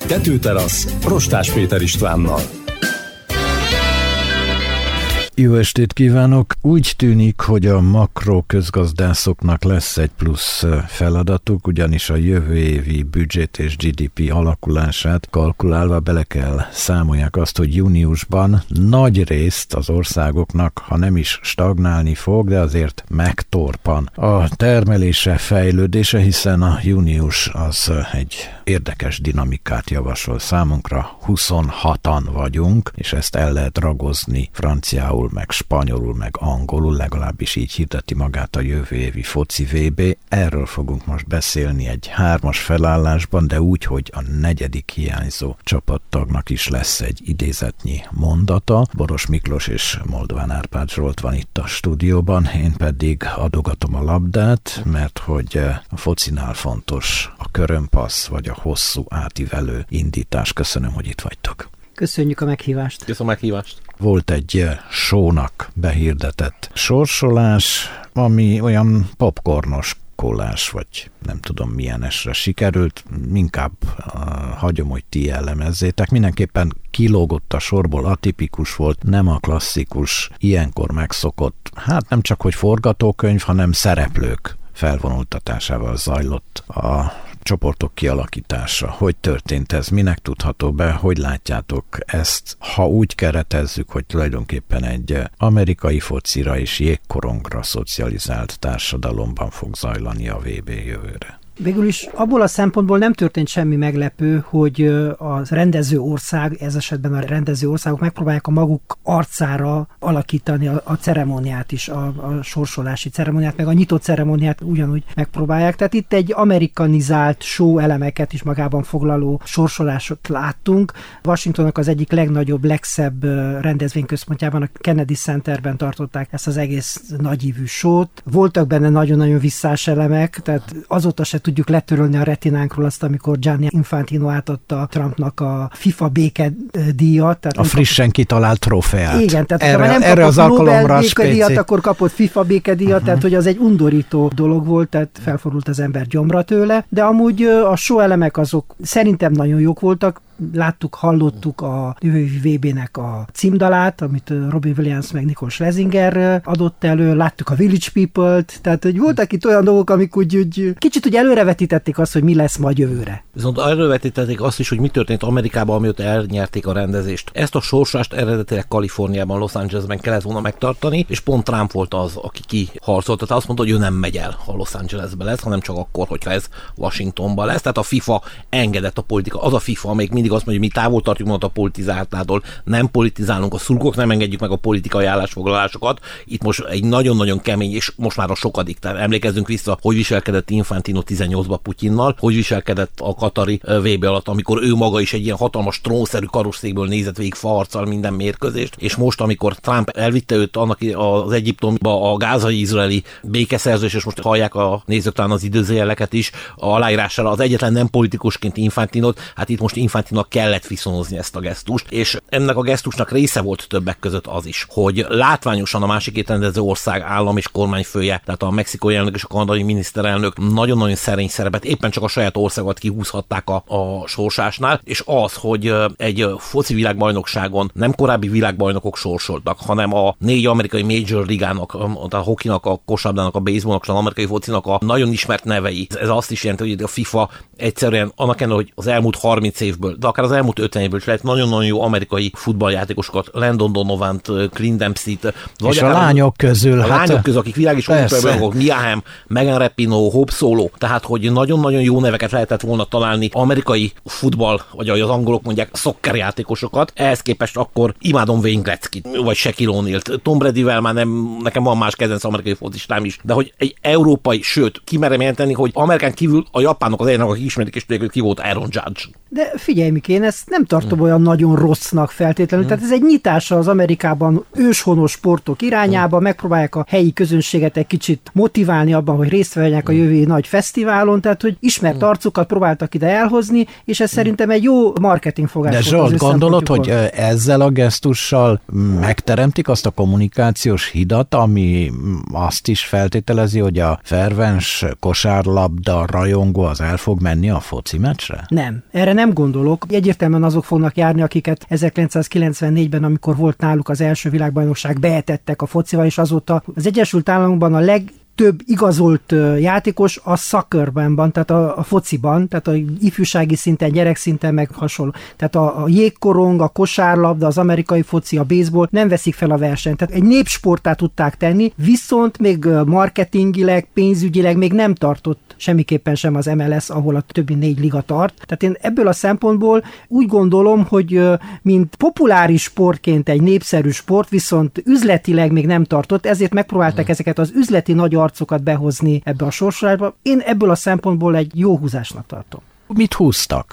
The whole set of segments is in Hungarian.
Tetőterasz Rostás Péter Istvánnal. Jó estét kívánok! Úgy tűnik, hogy a makroközgazdászoknak lesz egy plusz feladatuk, ugyanis a jövő évi büdzsét és GDP alakulását kalkulálva bele kell számolják azt, hogy júniusban nagy részt az országoknak, ha nem is stagnálni fog, de azért megtorpan a termelése, fejlődése, hiszen a június az egy érdekes dinamikát javasol számunkra. 26-an vagyunk, és ezt el lehet ragozni franciául, meg spanyolul, meg angolul, legalábbis így hirdeti magát a jövő évi foci VB. Erről fogunk most beszélni egy 3-as felállásban, de úgy, hogy a 4. hiányzó csapattagnak is lesz egy idézetnyi mondata. Boros Miklós és Moldván Árpád Zsolt van itt a stúdióban, én pedig adogatom a labdát, mert hogy a focinál fontos a körömpassz, vagy a hosszú átívelő indítás. Köszönöm, hogy itt vagytok. Köszönjük a meghívást. Köszönöm a meghívást. Volt egy show-nak behirdetett sorsolás, ami olyan popcornos kólás, vagy nem tudom milyen esre sikerült, inkább hagyom, hogy ti elemezzétek. Mindenképpen kilógott a sorból, atipikus volt, nem a klasszikus, ilyenkor megszokott, hát nem csak hogy forgatókönyv, hanem szereplők felvonultatásával zajlott a csoportok kialakítása. Hogy történt ez? Minek tudható be? Hogy látjátok ezt? Ha úgy keretezzük, hogy tulajdonképpen egy amerikai focira és jégkorongra szocializált társadalomban fog zajlani a VB jövőre. Végül is abból a szempontból nem történt semmi meglepő, hogy a rendező ország, ez esetben a rendező országok megpróbálják a maguk arcára alakítani a ceremóniát is, a sorsolási ceremóniát, meg a nyitott ceremóniát ugyanúgy megpróbálják. Tehát itt egy amerikanizált show elemeket is magában foglaló sorsolásot láttunk. Washingtonnak az egyik legnagyobb, legszebb rendezvényközpontjában, a Kennedy Centerben tartották ezt az egész nagyívű show-t. Voltak benne nagyon-nagyon visszás elemek, tehát azóta se tudjuk letörölni a retinánkról azt, amikor Gianni Infantino átadta Trumpnak a FIFA békedíjat. A frissen kitalált trófeát. Igen, tehát ha nem erre az alkalomra békedíjat, akkor kapott FIFA békedíjat, tehát hogy az egy undorító dolog volt, tehát felfordult az ember gyomra tőle, de amúgy a show elemek azok szerintem nagyon jók voltak. Láttuk, hallottuk a jövő VB-nek a címdalát, amit Robin Williams meg Nicole Scherzinger adott elő, láttuk a Village People-t, tehát hogy voltak itt olyan dolgok, amik úgy kicsit úgy előrevetítették azt, hogy mi lesz majd jövőre. Viszont előrevetítették azt is, hogy mi történt Amerikában, amióta elnyerték a rendezést. Ezt a sorsást eredetileg Kaliforniában, Los Angelesben kellett volna megtartani, és pont Trump volt az, aki kiharcolta. Tehát azt mondta, hogy ő nem megy el, ha Los Angelesbe lesz, hanem csak akkor, hogyha ez Washingtonban lesz. Tehát a FIFA engedett, a politika, az a FIFA, amelyik mindig azt mondja, hogy mi távol tartjuk magunkat a politizáltától, nem politizálunk, a szurkolók nem engedjük meg a politikai állásfoglalásokat. Itt most egy nagyon-nagyon kemény, és most már a sokadik. Tehát emlékezzünk vissza, hogy viselkedett Infantino 18-ba Putyinnal, hogy viselkedett a katari VB alatt, amikor ő maga is egy ilyen hatalmas trónszerű karosszékből nézett végig faharccal minden mérkőzést, és most, amikor Trump elvitte őt annak az Egyiptomba a gázai-izraeli békeszerzés, és most hallják a nézők talán az időzőjeleket is, a aláírására az egyetlen nem politikusként Infantinot, hát itt most Infantino kellett viszonozni ezt a gesztust, és ennek a gesztusnak része volt többek között az is, hogy látványosan a másik két rendező ország állam és kormányfője, tehát a mexikói elnök és a kanadai miniszterelnök nagyon-nagyon szerény szerepet, éppen csak a saját országot kihúzhatták a sorsásnál, és az, hogy egy foci világbajnokságon nem korábbi világbajnokok sorsoltak, hanem a 4 amerikai major ligának, a hokinak, a kosárlabdának, a baseballnak, az amerikai focinak a nagyon ismert nevei. Ez azt is jelenti, hogy a FIFA egyszerűen annak ellenére, hogy az elmúlt 30 évből, de akár az elmúlt 50 évből is lehet nagyon-nagyon jó amerikai futballjátékosokat, Landon Donovant, Clint Dempsey-t. És a lányok közül. Lányok közül, akik világ is olimpiai, Mia Hamm, Megan Rapinoe, Hope Solo, tehát hogy nagyon-nagyon jó neveket lehetett volna találni amerikai futball, vagy ahogy az angolok mondják, szokkerjátékosokat. Ehhez képest akkor imádom Wayne Gretzkyt, vagy Shaquille O'Nealt. Tom Bradyvel már nem, nekem van más kedvenc amerikai focistám is, de hogy egy európai, sőt, kimerem jelenteni, hogy Amerikán kívül a japánok az egyetlenek, akik ismerik és tudják, hogy ki volt Aaron Judge. De figyelj, Miki, én ezt nem tartom olyan nagyon rossznak feltétlenül. Tehát ez egy nyitása az Amerikában őshonos sportok irányába, megpróbálják a helyi közönséget egy kicsit motiválni abban, hogy részt vegyenek a jövő nagy fesztiválon, tehát hogy ismert arcokat próbáltak ide elhozni, és ez szerintem egy jó marketingfogás. De Zsolt, gondolod, hogy ezzel a gesztussal megteremtik azt a kommunikációs hidat, ami azt is feltételezi, hogy a fervens kosárlabda rajongó az el fog menni a foci meccsre? Nem, erre nem gondolok. Egyértelműen azok fognak járni, akiket 1994-ben, amikor volt náluk az első világbajnokság, beetettek a focival, és azóta az Egyesült Államokban a legtöbb igazolt játékos a soccerben van, tehát a fociban, tehát a ifjúsági szinten, gyerekszinten meg hasonló. Tehát a jégkorong, a kosárlabda, az amerikai foci, a baseball nem veszik fel a versenyt. Tehát egy népsporttá tudták tenni, viszont még marketingileg, pénzügyileg még nem tartott semmiképpen sem az MLS, ahol a többi 4 liga tart. Tehát én ebből a szempontból úgy gondolom, hogy mint populáris sportként egy népszerű sport, viszont üzletileg még nem tartott, ezért megpróbálták ezeket az üzleti nagy arcokat behozni ebbe a sorsolásba. Én ebből a szempontból egy jó húzásnak tartom. Mit húztak?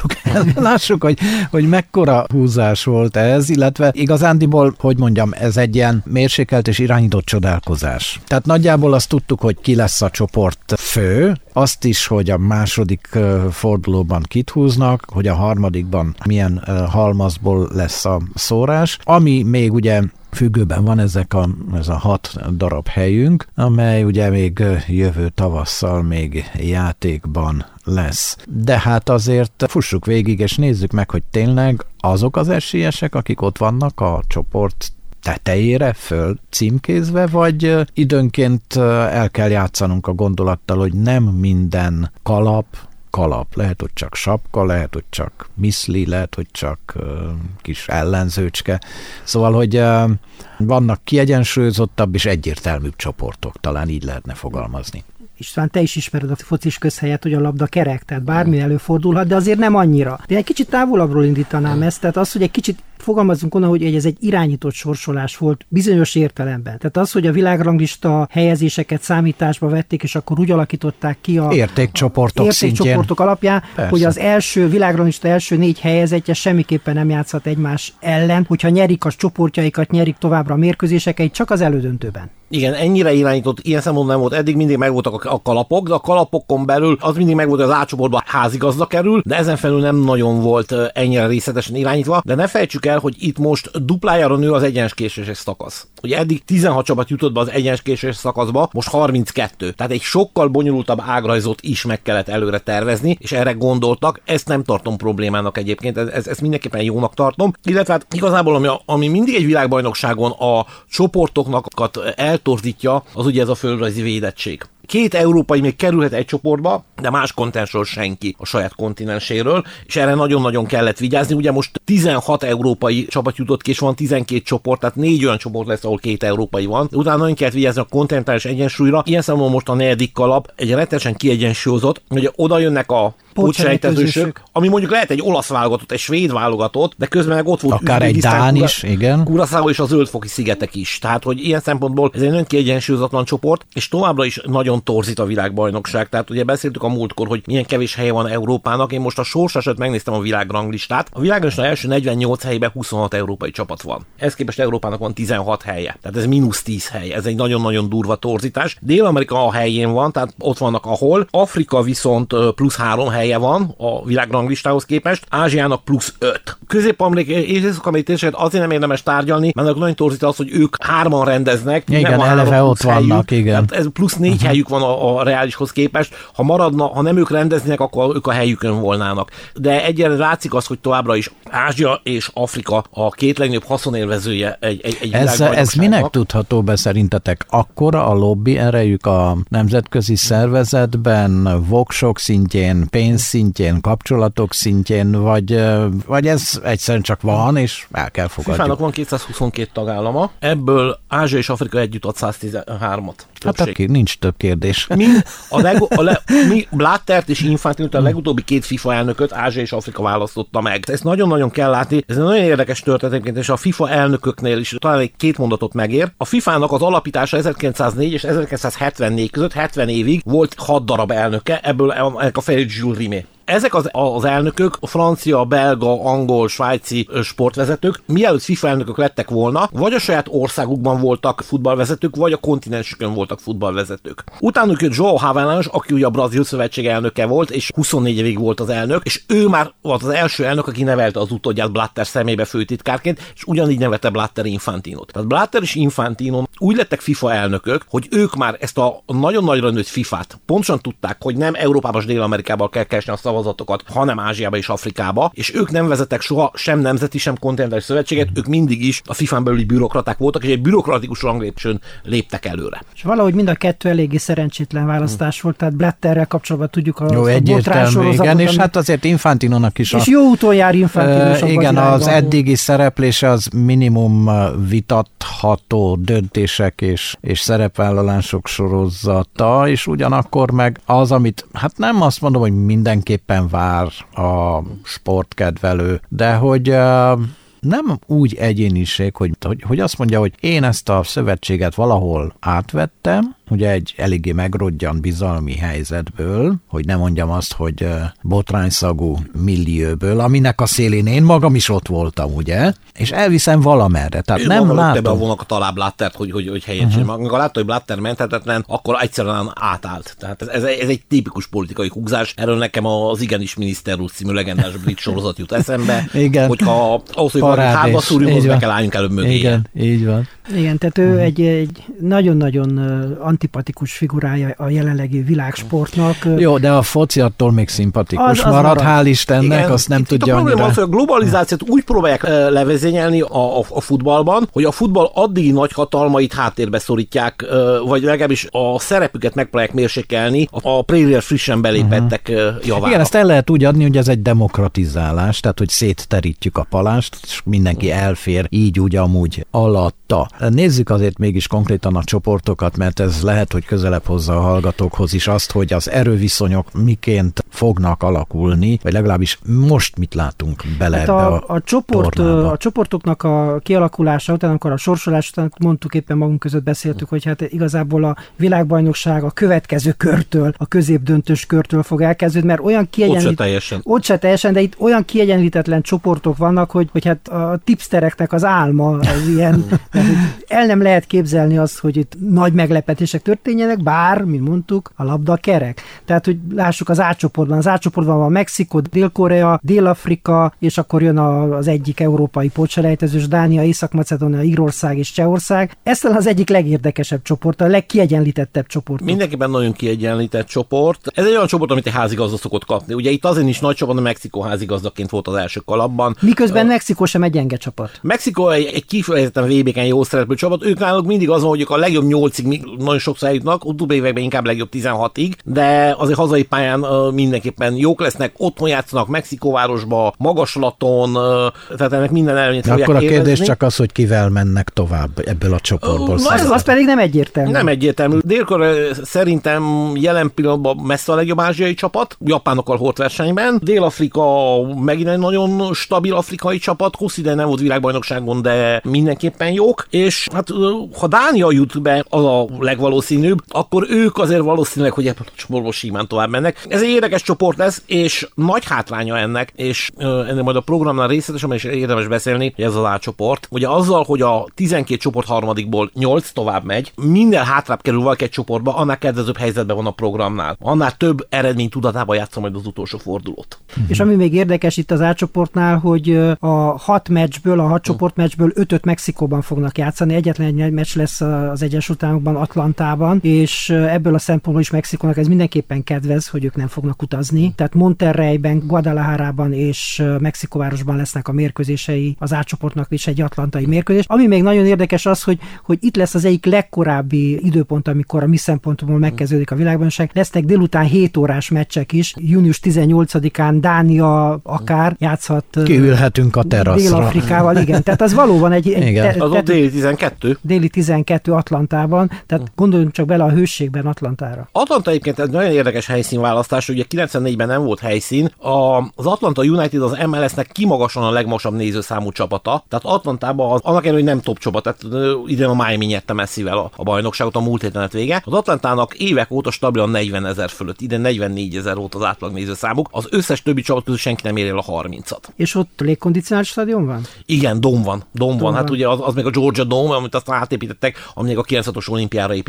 Lássuk, hogy mekkora húzás volt ez, illetve igazándiból, hogy mondjam, ez egy ilyen mérsékelt és irányított csodálkozás. Tehát nagyjából azt tudtuk, hogy ki lesz a csoport fő, azt is, hogy a második fordulóban kit húznak, hogy a harmadikban milyen halmazból lesz a szórás, ami még ugye függőben van ez a 6 darab helyünk, amely ugye még jövő tavasszal még játékban lesz. De hát azért fussuk végig, és nézzük meg, hogy tényleg azok az esélyesek, akik ott vannak a csoport tetejére föl címkézve, vagy időnként el kell játszanunk a gondolattal, hogy nem minden kalap, lehet, hogy csak sapka, lehet, hogy csak miszli, lehet, hogy csak kis ellenzőcske. Szóval, hogy vannak kiegyensúlyozottabb és egyértelműbb csoportok, talán így lehetne fogalmazni. István, te is ismered a focis közhelyet, hogy a labda kerek, tehát bármi előfordulhat, de azért nem annyira. De egy kicsit távolabbról indítanám ezt, tehát az, hogy egy kicsit fogalmazunk onnan, hogy ez egy irányított sorsolás volt bizonyos értelemben. Tehát az, hogy a világranglista helyezéseket számításba vették, és akkor úgy alakították ki a értékcsoportok alapján, persze, hogy az első világranglista első 4 helyezettje semmiképpen nem játszhat egymás ellen, hogyha nyerik a csoportjaikat, nyerik továbbra a mérkőzéseket, csak az elődöntőben. Igen, ennyire irányított, ilyen szempontból nem volt. Eddig mindig megvoltak a kalapok, de a kalapokon belül az mindig megvolt, hogy az A-csoportban házigazda kerül, de ezen felül nem nagyon volt ennyire részletesen irányítva. De ne felejtsük el, hogy itt most duplájára nő az egyeneskéséses szakasz. Ugye eddig 16 csapat jutott be az egyeneskéséses szakaszba, most 32. Tehát egy sokkal bonyolultabb ágrajzot is meg kellett előre tervezni, és erre gondoltak. Ezt nem tartom problémának egyébként, ezt mindenképpen jónak tartom. Illetve hát igazából ami mindig egy világbajnokságon a csoportoknak eltorzítja, az ugye ez a földrajzi védettség. 2 európai még kerülhet egy csoportba, de más kontinensről senki a saját kontinenséről, és erre nagyon-nagyon kellett vigyázni. Ugye most 16 európai csapat jutott ki, és van 12 csoport, tehát 4 olyan csoport lesz, ahol 2 európai van. Utána nagyon kellett vigyázni a kontinentális egyensúlyra. Ilyen szempontból most a 4. kalap egy rettenesen kiegyensúlyozott, hogy oda jönnek a pótselejtezősök, ami mondjuk lehet egy olasz válogatott, egy svéd válogatott, de közben meg ott volt akár egy dán is, igen. Curaçao és a Zöld-foki szigetek is. Tehát, hogy ilyen szempontból ez egy nagyon kiegyensúlyozatlan csoport, és továbbra is nagyon torzít a világbajnokság. Tehát ugye beszéltük a múltkor, hogy milyen kevés helye van Európának. Én most a sorsasat megnéztem a világranglistát. A világranglista első 48 helyben 26 európai csapat van. Ez képest Európának van 16 helye. Tehát ez -10 hely. Ez egy nagyon-nagyon durva torzítás. Dél-Amerika a helyén van, tehát ott vannak ahol. Afrika viszont +3 helye van a világranglistához képest, Ázsiának +5. Közép-Amerika és Észak-Amerika azért nem érdemes tárgyalni, mert nagyon torzít az, hogy ők 3-an rendeznek. Igen, eleve ott vannak, igen. Tehát ez +4 helyük van a reálishoz képest. Ha maradna, ha nem ők rendeznének, akkor ők a helyükön volnának. De egyre látszik az, hogy továbbra is Ázsia és Afrika a 2 legnagyobb haszonélvezője egy világbajnokságnak. Ez minek tudható be szerintetek? Akkora a lobby erejük a nemzetközi szervezetben, voksok szintjén, pénz szintjén, kapcsolatok szintjén, vagy ez egyszerűen csak van, és el kell fogadjuk. FIFA-nak van 222 tagállama, ebből Ázsia és Afrika együtt ad 113-at. Hát akkor nincs több kérdés. Blattert és Infantinot, a legutóbbi 2 FIFA elnököt Ázsia és Afrika választotta meg. Ezt nagyon-nagyon kell látni. Ez egy nagyon érdekes történet, és a FIFA elnököknél is talán egy 2 mondatot megér. A FIFA-nak az alapítása 1904 és 1974 között 70 évig volt 6 darab elnöke, ebből a fehér Jules Rimet. Ezek az elnökök, a francia, belga, angol, svájci sportvezetők, mielőtt FIFA elnökök lettek volna, vagy a saját országukban voltak futballvezetők, vagy a kontinensükön voltak futballvezetők. Utána jött João Havelange, aki ugye a Brazil szövetség elnöke volt, és 24 évig volt az elnök, és ő már volt az első elnök, aki nevelte az utódját Blatter szemébe főtitkárként, és ugyanígy nevelte Blatter Infantinot. Tehát Blatter és Infantino úgy lettek FIFA elnökök, hogy ők már ezt a nagyon nagyra nőtt FIFA-t pontosan tudták, hogy nem Európában és Dél-Amerikában kell keresni a szavazatokat, hanem Ázsiába és Afrikába, és ők nem vezettek soha sem nemzeti, sem kontinentális szövetséget, ők mindig is a FIFA-n belüli bürokraták voltak, és egy bürokratikus ranglépcsőn léptek előre. És valahogy mind a kettő eléggé szerencsétlen választás volt, tehát Blatterrel kapcsolatban tudjuk a botránysorozatot. Igen, és hát azért Infantinonak is. És jó úton jár Infantino. Igen, az eddigi szereplése az minimum vitatható döntések és szerepvállalások sorozata, és ugyanakkor meg az, amit, hát nem azt mondom, hogy mindenképpen vár a sportkedvelő, de hogy nem úgy egyéniség, hogy azt mondja, hogy én ezt a szövetséget valahol átvettem, ugye egy eléggé megrodjan bizalmi helyzetből, hogy nem mondjam azt, hogy botrányszagú millióből, aminek a szélén én magam is ott voltam, ugye? És elviszem valamerre. Tehát nem látom. Be volna talán Blattert, hogy helyet csinál. Amikor látta, hogy Blatter menthetetlen, akkor egyszerűen átállt. Tehát ez egy tipikus politikai húzás. Erről nekem az Igenis Miniszter úr című legendás brit sorozat jut eszembe. Igen. Hogyha ahhoz, hogy valami hátba szúrjunk, az be kell álljunk előbb mögé. Igen, így van. Igen, tehát ő egy nagyon-nagyon antipatikus figurája a jelenlegi világsportnak. Jó, de a foci attól még szimpatikus marad, hál' Istennek, igen, azt nem tudja annyira. A probléma az, hogy a globalizációt úgy próbálják levezényelni a futballban, hogy a futball addigi nagy hatalmait háttérbe szorítják, vagy legalábbis a szerepüket megpróbálják mérsékelni a prairie frissen belépettek javára. Igen, ezt el lehet úgy adni, hogy ez egy demokratizálás, tehát hogy szétterítjük a palást, és mindenki elfér így úgy amúgy alatta. Nézzük azért mégis konkrétan a csoportokat, mert ez lehet, hogy közelebb hozza a hallgatókhoz is azt, hogy az erőviszonyok miként fognak alakulni, vagy legalábbis most mit látunk bele hát ebbe a csoportoknak a kialakulása után, amikor a sorsolás után mondtuk, éppen magunk között beszéltük, hogy hát igazából a világbajnokság a következő körtől, a középdöntős körtől fog elkezdődni, mert olyan ott se teljesen, de itt olyan kiegyenlítetlen csoportok vannak, hogy hát a tipstereknek az álma az ilyen, el nem lehet képzelni azt, hogy itt nagy meglepetések történjenek, bár, mint mondtuk, a labda kerek. Tehát, hogy lássuk az A-csoportban. Az A-csoportban van Mexikó, Dél-Korea, Dél-Afrika, és akkor jön az egyik európai pótselejtezős, Dánia, Észak-Macedónia, Írország és Csehország. Ez az egyik legérdekesebb csoport, a legkiegyenlítettebb csoport. Mindenképpen nagyon kiegyenlített csoport. Ez egy olyan csoport, amit egy házigazda szokott kapni. Ugye itt azért is nagy csapat, a Mexikó házigazdaként volt az első kalapban. Miközben Mexikó sem egy gyenge csapat. Mexikó egy kifejezetten VB-ken jó szereplő csapat. Ők náluk mindig az van, hogy a legjobb 8-ig nagyon sokszor eljutnak, utóbbi években inkább legjobb 16-ig, de azért hazai pályán mindenképpen jók lesznek, otthon játszanak Mexikóvárosba, Magaslaton, tehát ennek minden előnyét fogják élvezni. Akkor a kérdés csak az, hogy kivel mennek tovább ebből a csoportból. Az pedig nem egyértelmű. Nem egyértelmű. Dél-Korea szerintem jelen pillanatban messze a legjobb ázsiai csapat, japánokkal hord versenyben. Dél-Afrika megint egy nagyon stabil afrikai csapat, hosszú ideje nem volt világbajnokságon, de mindenképpen jók, és hát ha Dánia jut be, az a legvalószínűbb, akkor ők azért valószínűleg, hogy ebből a csoportból simán tovább mennek. Ez egy érdekes csoport lesz, és nagy hátránya ennek, és ennek majd a programnál részletesen is érdemes beszélni, hogy ez az A-csoport. Ugye azzal, hogy a 12 csoport harmadikból 8 tovább megy, minden hátrább kerül valaki egy csoportba, annál kedvezőbb helyzetben van a programnál. Annál több eredmény tudatában játszom majd az utolsó fordulót. És ami még érdekes itt az A-csoportnál, hogy a 6 csoportmeccsből 5-öt Mexikóban fognak játszani, egyetlen egy meccs lesz az Egyesült Államokban, Atlantában, és ebből a szempontból is Mexikónak ez mindenképpen kedvez, hogy ők nem fognak utazni. Tehát Monterreyben, Guadalajarában és Mexikóvárosban lesznek a mérkőzései az A-csoportnak is egy atlantai mérkőzés. Ami még nagyon érdekes az, hogy itt lesz az egyik legkorábbi időpont, amikor a mi szempontunkból megkezdődik a világbajnokság. Lesznek délután 7 órás meccsek is. Június 18-án Dánia akár játszhat. Kiülhetünk a teraszra. Dél-Afrikával, igen. Tehát az valóban az ott déli 12. Déli 12 Atlantában, tehát gondoljunk csak bele a hőségben Atlantára. Atlanta egyébként egy nagyon érdekes helyszínválasztás, ugye 94-ben nem volt helyszín. Az Atlanta United az MLS-nek kimagasan a legmagasabb nézőszámú csapata, tehát Atlantában annak ellenére, hogy nem top csapat, tehát idén a Miami nyerte messzivel a bajnokságot, a múlt héten lett vége. Az Atlantának évek óta stabilan 40 000 fölött, idén 44 000 volt az átlag nézőszámuk, az összes többi csapat közül senki nem ér el a 30-at. És ott légkondicionált stadion van? Igen, dóm van. Hát ugye az még a Georgia Dome, amit aztán átépítettek, ami még a 96-os olimpiára építettek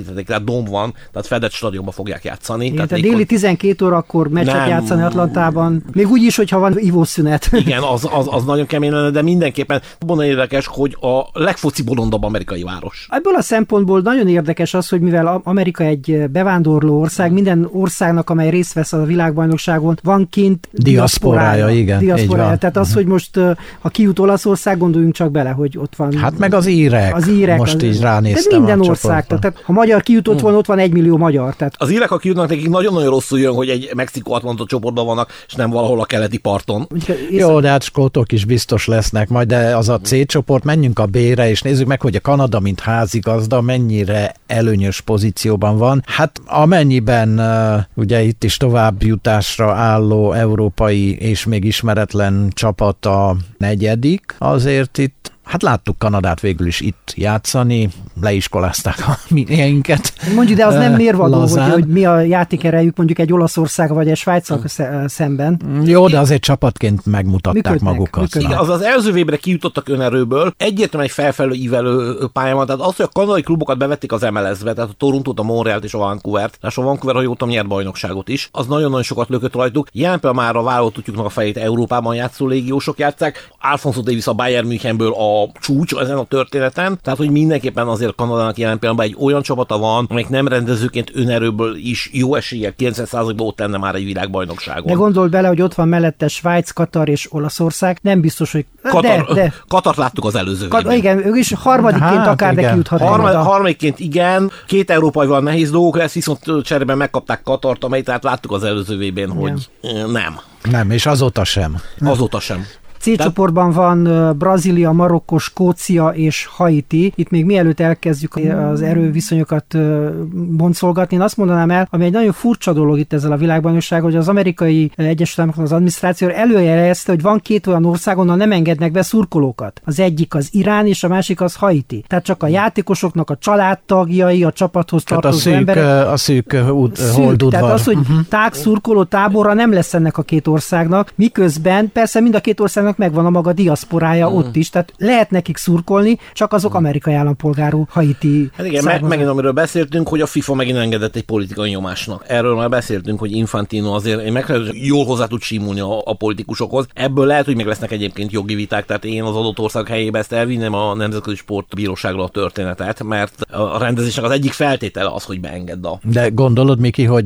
bejelentették, tehát dom van, tehát fedett stadionban fogják játszani. Igen, tehát déli 12 órakor meccset játszani Atlantában, még úgy is, hogyha van ivószünet. Igen, az nagyon kemény lenne, de mindenképpen abban érdekes, hogy a legfoci bolondabb amerikai város. Ebből a szempontból nagyon érdekes az, hogy mivel Amerika egy bevándorló ország, minden országnak, amely részt vesz a világbajnokságon, van kint diaszporája, igen. Diaszporája. Tehát az, hogy most ha kijut Olaszország, gondoljunk csak bele, hogy ott van. Hát meg az írek. Most így ránéztem. De minden ország. Tehát ha magyar kijutott van, ott van 1 millió magyar. Tehát... Az írek, ha kijutnak, nekik nagyon-nagyon rosszul jön, hogy egy Mexikó-Atlanto csoportban vannak, és nem valahol a keleti parton. Jó, de hát skótok is biztos lesznek majd, de az a C csoport, menjünk a B-re, és nézzük meg, hogy a Kanada, mint házigazda, mennyire előnyös pozícióban van. Hát amennyiben ugye itt is továbbjutásra álló európai és még ismeretlen csapat a 4., azért itt hát láttuk Kanadát végül is itt játszani, leiskolázták a miénket. Mondjuk, de az nem mérvadó, hogy mi a játékerejük mondjuk egy Olaszország vagy egy Svájccal szemben. Jó, de azért csapatként megmutatták magukat. Igen, az első V-re kijutottak önerőből, egyértelműen egy felfelő ívelő pályán van, tehát az, hogy a kanadai klubokat bevették az MLS-be, tehát a Torontót, a Montrealt és a Vancouvert, és a Vancouver, ha jól tudom, nyert bajnokságot is, az nagyon-nagyon sokat lökött rajtuk. Jelen például már a válogatottuknak a fejét Európában játszó légiósok játsszák, Alfonso Davies a Bayern Münchenből a csúcs ezen a történeten, tehát hogy mindenképpen azért Kanadának jelen pillanatban egy olyan csapata van, amelyik nem rendezőként önerőből is jó eséllyel 90%-ban ott lenne már egy világbajnokságon. De gondolj bele, hogy ott van mellette Svájc, Katar és Olaszország, nem biztos, hogy... Katart láttuk az előző évben. Igen, ők is harmadikként akár de kijuthat. Harmadikként igen, 2 európaival nehéz dolgok lesz, viszont cserében megkapták Katart, amely tehát láttuk az előző évben, hogy nem. Nem, és azóta sem. Azóta sem. C csoportban van Brazília, Marokkó, Skócia és Haiti. Itt még mielőtt elkezdjük az erőviszonyokat boncolgatni, én azt mondanám el, ami egy nagyon furcsa dolog itt ezzel a világbajnokság, hogy az amerikai Egyesült Államok az adminisztráció előjelezte, hogy van 2 olyan ország, onnan nem engednek be szurkolókat. Az egyik az Irán, és a másik az Haiti. Tehát csak a játékosoknak a családtagjai, a csapathoz tartozó emberek. A szűk holdudvar. Tehát az, hogy szurkoló táborra nem lesz ennek a 2 országnak, miközben persze mind a 2 országnak megvan a maga diaszporája ott is, tehát lehet nekik szurkolni, csak azok amerikai állampolgárú Haiti. Hát igen, megint amiről beszéltünk, hogy a FIFA megint engedett egy politikai nyomásnak. Erről már beszéltünk, hogy Infantino azért megfelelően jól hozzá tud simulni a politikusokhoz. Ebből lehet, hogy meg lesznek egyébként jogi viták, tehát én az adott ország helyébe ezt elvinném a Nemzetközi Sportbíróságra a történetet, mert a rendezésnek az egyik feltétele az, hogy beengedd a... De gondolod, Miki, hogy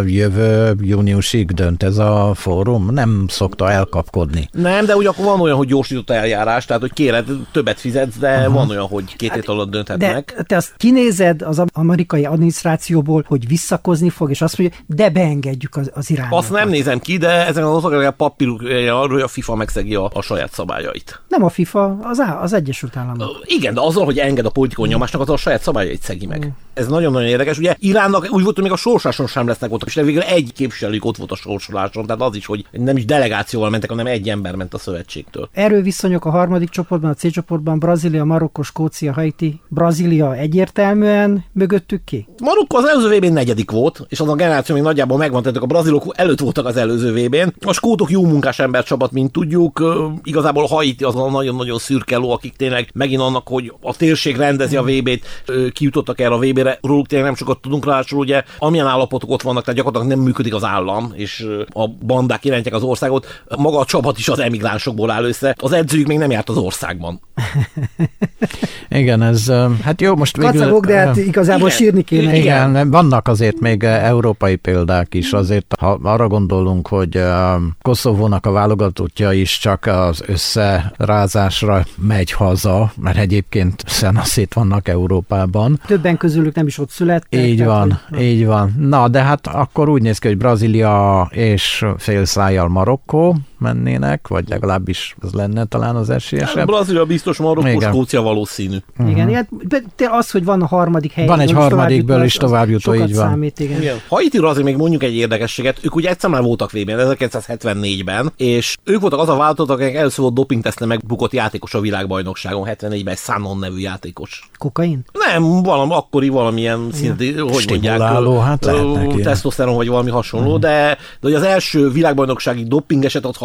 jövő júniusig dönt ez a fórum? Nem szokta elkapkodni. Nem, de ugye akkor van olyan, hogy gyorsított eljárás, tehát hogy kéred, többet fizetsz, de van olyan, hogy 2 hét alatt dönthetnek. De te azt kinézed az amerikai adminisztrációból, hogy visszakozni fog, és azt mondja, de beengedjük az Iránnal. Azt nem nézem ki, de ezen az országok papíruk arról, hogy a FIFA megszegi a saját szabályait. Nem a FIFA, az Egyesült Államok. Igen, de azzal, hogy enged a politikai nyomásnak, az a saját szabályait szegi meg. Ez nagyon-nagyon érdekes. Ugye Iránnak úgy volt, hogy még a sorsoláson sem lesznek ott, és végül egy képviselőjük ott volt a sorsoláson, tehát az is, hogy nem is delegációval mentek, hanem egy ember ment a szövetségtől. Erőviszonyok a harmadik csoportban, a C csoportban, Brazília, Marokkó, Skócia, Haiti. Brazília egyértelműen mögöttük ki? Marokkó az előző VB-n 4. volt, és az a generáció még nagyjából megvan, tehát a brazilok előtt voltak az előző VB-n. A skótok jó munkás embercsapat, mint tudjuk. Igazából a Haiti az a nagyon-nagyon szürke ló, akik tényleg megint annak, hogy a térség rendezi a VB-t, kijutottak erre a VB-re. Róluk tényleg nem sokat tudunk rá, ugye amilyen állapotok ott vannak, tehát gyakorlatilag nem működik az állam, és a bandák irányítják az országot. Maga a csapat is az emigránsokból áll össze. Az edzőjük még nem járt az országban. Igen, ez, hát jó, most végül... Kacagok, de hát igazából igen, sírni kéne. Igen, vannak azért még európai példák is, azért ha arra gondolunk, hogy Koszovónak a válogatottja is csak az összerázásra megy haza, mert egyébként szenaszét vannak Európában. Többen közülük nem is ott születtek. Így van, így van. Na, de hát akkor úgy néz ki, hogy Brazília és félszájjal Marokkó mennének, vagy legalábbis az lenne talán az esélyesebb. Brazília biztos, Marokkó, Skócia valószínű. Igen, de az, hogy van a harmadik helyen. Van egy harmadikből is továbbjutó, így van. Számít, igen. Haitiról azért még mondjuk egy érdekességet, ők ugye egyszer már voltak VB-n, 1974-ben, és ők voltak az a vállalatot, akik először volt dopingteszten megbukott játékos a világbajnokságon, 74-ben Sanon nevű játékos. Kokain? Nem, akkori valamilyen szintű, hogy mondják, hát tesztoszteron vagy valami hasonló, de hogy az első világbajnoksági doping eset ott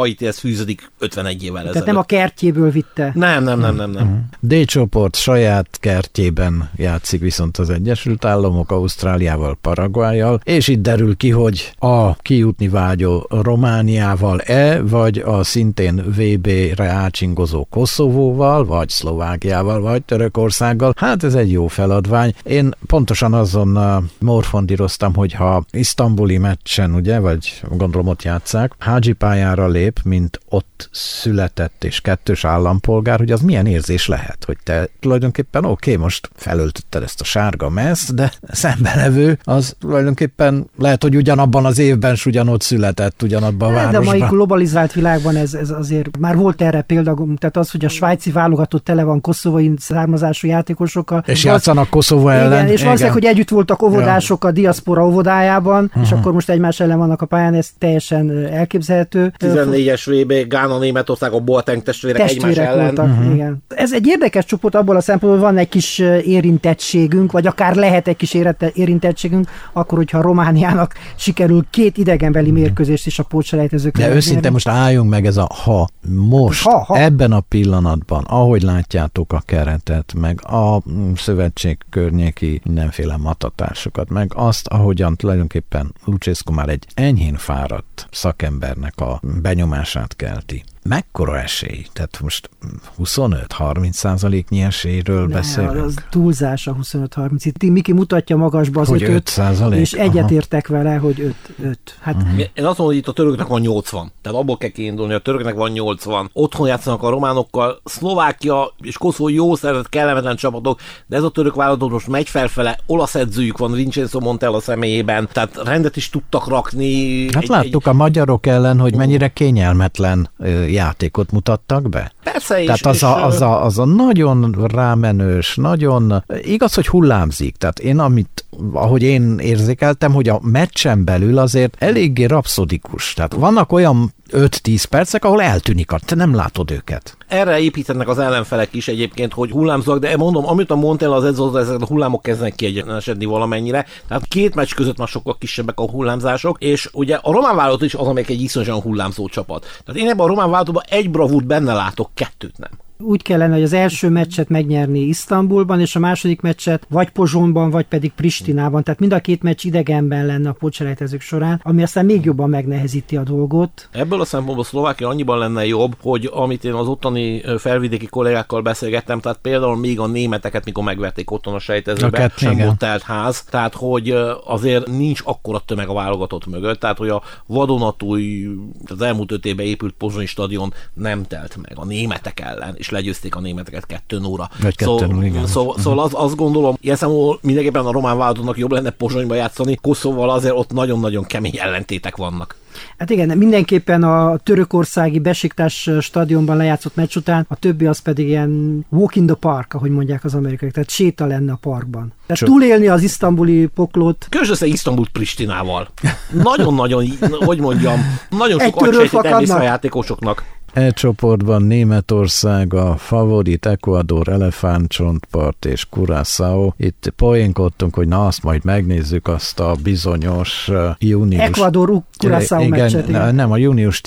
Haitihez fűződik 51 évvel ezelőtt. Tehát nem a kertjéből vitte. Nem. D csoport saját kertjében játszik viszont az Egyesült Államok, Ausztráliával, Paraguayjal, és itt derül ki, hogy a kijutni vágyó Romániával-e, vagy a szintén VB-re ácsingozó Koszovóval, vagy Szlovákiával, vagy Törökországgal. Hát ez egy jó feladvány. Én pontosan azon morfondíroztam, hogy ha isztambuli meccsen, ugye, vagy gondolom ott játsszák, Hágyi pályára lép, mint ott született és kettős állampolgár, hogy az milyen érzés lehet, hogy te tulajdonképpen most felöltötted ezt a sárga meszt, de szembenevő az tulajdonképpen lehet, hogy ugyanabban az évben s ugyanott született, ugyanabban a városban. De a mai globalizált világban ez azért már volt erre példa, tehát az, hogy a svájci válogatott tele van koszovói származású játékosokkal. És játszanak Koszovó ellen. Igen, és valószínűleg, hogy együtt voltak óvodások a diaszpora óvodájában, és akkor most egymás ellen vannak a pályán, ez teljesen elképzelhető. 14-es VB, Gána, Németország, a Boateng testvérek egymás ellen. Voltak, igen. Ez egy érdekes csoport abból a szempontból, van egy kis érintettségünk, vagy akár lehet egy kis érintettségünk, akkor, hogyha Romániának sikerül 2 idegenbeli mérkőzést is a pótselejtezőkre. De őszintén most álljunk meg, ez a most, ebben a pillanatban, ahogy látjátok a keretet, meg a szövetség környéki mindenféle matatásokat, meg azt, ahogyan tulajdonképpen Lucescu már egy enyhén fáradt szakembernek a benyomását kelti. Mekkora esély? Tehát most 25-30%-nyi esélyről beszélünk? Az túlzás a 25-30. Itt Miki mutatja magasba az 5%, és egyetértek vele, hogy 5. Hát... Én azt mondom, hogy itt a töröknek van 80. Tehát abból kell kiindulni, hogy a töröknek van 80. Otthon játszanak a románokkal. Szlovákia és Koszovó jó szervezett, kellemetlen csapatok, de ez a török válogatott most megy felfele. Olasz edzőjük van Vincenzo Montella személyében, tehát rendet is tudtak rakni. Hát láttuk a magyarok ellen, hogy mennyire kényelmetlen játékot mutattak be. Persze is. Tehát az a nagyon rámenős, nagyon igaz, hogy hullámzik. Tehát ahogy én érzékeltem, hogy a meccsen belül azért eléggé rapszodikus. Tehát vannak olyan 5-10 percek, ahol eltűnik, te nem látod őket. Erre építenek az ellenfelek is egyébként, hogy hullámzóak, de mondom, amit a Montella az edző, ezek a hullámok kezdenek kiegyenesedni valamennyire. Tehát 2 meccs között már sokkal kisebbek a hullámzások, és ugye a román válogatott is az, amelyik egy iszonyatosan hullámzó csapat. Tehát én ebben a román válogatottban egy bravúrt benne látok, 2 nem. Úgy kellene, hogy az első meccset megnyerni Isztambulban, és a második meccset vagy Pozsonyban, vagy pedig Pristinában. Tehát mind a 2 meccs idegenben lenne a pótselejtezők során, ami aztán még jobban megnehezíti a dolgot. Ebből a szempontból Szlovákia annyiban lenne jobb, hogy amit én az ottani felvidéki kollégákkal beszélgettem, tehát például még a németeket, mikor megverték otthon a sejtezőbe, sem volt telt ház, tehát hogy azért nincs akkora tömeg a válogatott mögött, tehát hogy a vadonatúj, az elmúlt 5 évben épült pozsonyi stadion nem telt meg a németek ellen, és legyőzték a németeket 2-0. Szóval azt gondolom, ilyen számomra mindenképpen a román válogatottnak jobb lenne Pozsonyba játszani, Koszovóval azért ott nagyon-nagyon kemény ellentétek vannak. Hát igen, mindenképpen a törökországi Besiktas stadionban lejátszott meccs után, a többi az pedig ilyen walk in the park, ahogy mondják az amerikaiak, tehát séta lenne a parkban. Tehát túlélni az isztambuli poklót. Közös össze Isztambult Pristinával. Nagyon-nagyon, hogy mondjam, nagyon sok agysejtét elvisz a játékosoknak. E csoportban Németország a favorit, Ecuador, Elefántcsontpart és Curaçao. Itt poénkodtunk, hogy na azt majd megnézzük azt a bizonyos június... Ecuador-Curaçao meccset. Nem, a június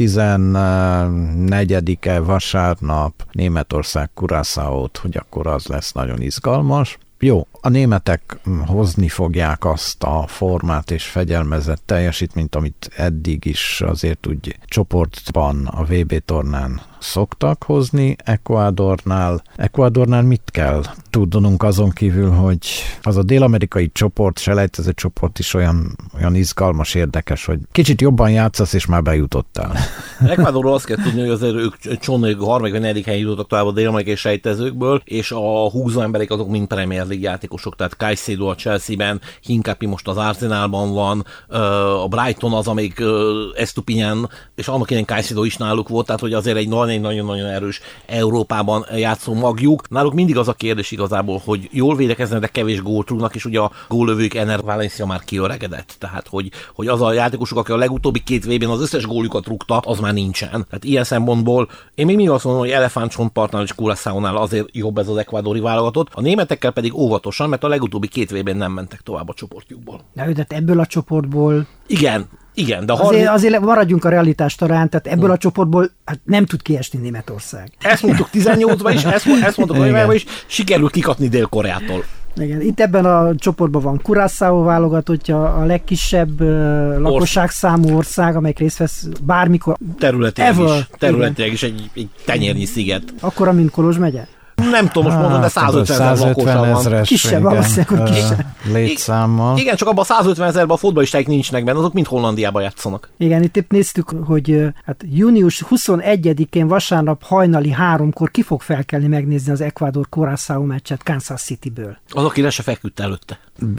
14-e vasárnap Németország Curaçaót, hogy akkor az lesz nagyon izgalmas. Jó, a németek hozni fogják azt a formát és fegyelmezett teljesítményt, amit eddig is azért úgy csoportban a VB tornán szoktak hozni. Ecuadornál mit kell tudnunk azon kívül, hogy az a dél-amerikai csoport, selejtező csoport is olyan izgalmas, érdekes, hogy kicsit jobban játszasz, és már bejutottál. Ecuadorról azt kell tudni, hogy azért ők csonnék 3. vagy 4. helyen jutottak tovább a dél-amerikai sejtezőkből, és a húzó emberek azok mind Premier League játékosok, tehát Caicedo a Chelsea-ben, Hincapie most az Arsenalban van, a Brighton az, amelyik Estupiñán, és annak ilyen Caicedo is náluk volt, tehát hogy azért egy nagyon-nagyon erős Európában játszó magjuk. Náluk mindig az a kérdés igazából, hogy jól védekeznek, de kevés gólt rúgnak, és ugye a góllövők Ener Valencia már kiöregedett. Tehát, hogy az a játékosuk, aki a legutóbbi 2 VB-n az összes góljukat rúgta, az már nincsen. Tehát ilyen szempontból én még mindig azt mondom, hogy Elefántcsontpartnál és Curaçaónál azért jobb ez az ekvádori válogatott. A németekkel pedig óvatosan, mert a legutóbbi 2 VB-n nem mentek tovább a csoportjukból. De ebből a csoportból... Igen, Igen, de azért maradjunk a realitás talán, tehát ebből a csoportból nem tud kiesni Németország. Ezt mondtuk 18-ban is, ezt mondtuk 18-ban is, sikerült kikapni Dél-Koreától. Igen, itt ebben a csoportban van Curaçao válogatottja, a legkisebb lakosságszámú ország, amelyik részt vesz bármikor. Területileg is egy tenyérnyi sziget. Akkora, mint Kolozs megye? Nem tudom most mondani, de 150 000 lakosa van. Kisebb, valószínűleg, hogy kisebb. Létszámmal. Igen, csak abban a 150 000-ben a fotballistáik nincsnek benne, azok mind Hollandiában játszanak. Igen, itt néztük, hogy hát június 21-én vasárnap hajnali 3-kor ki fog felkelni megnézni az Ecuador Curaçao meccset Kansas Cityből. Az, aki le se feküdt előtte.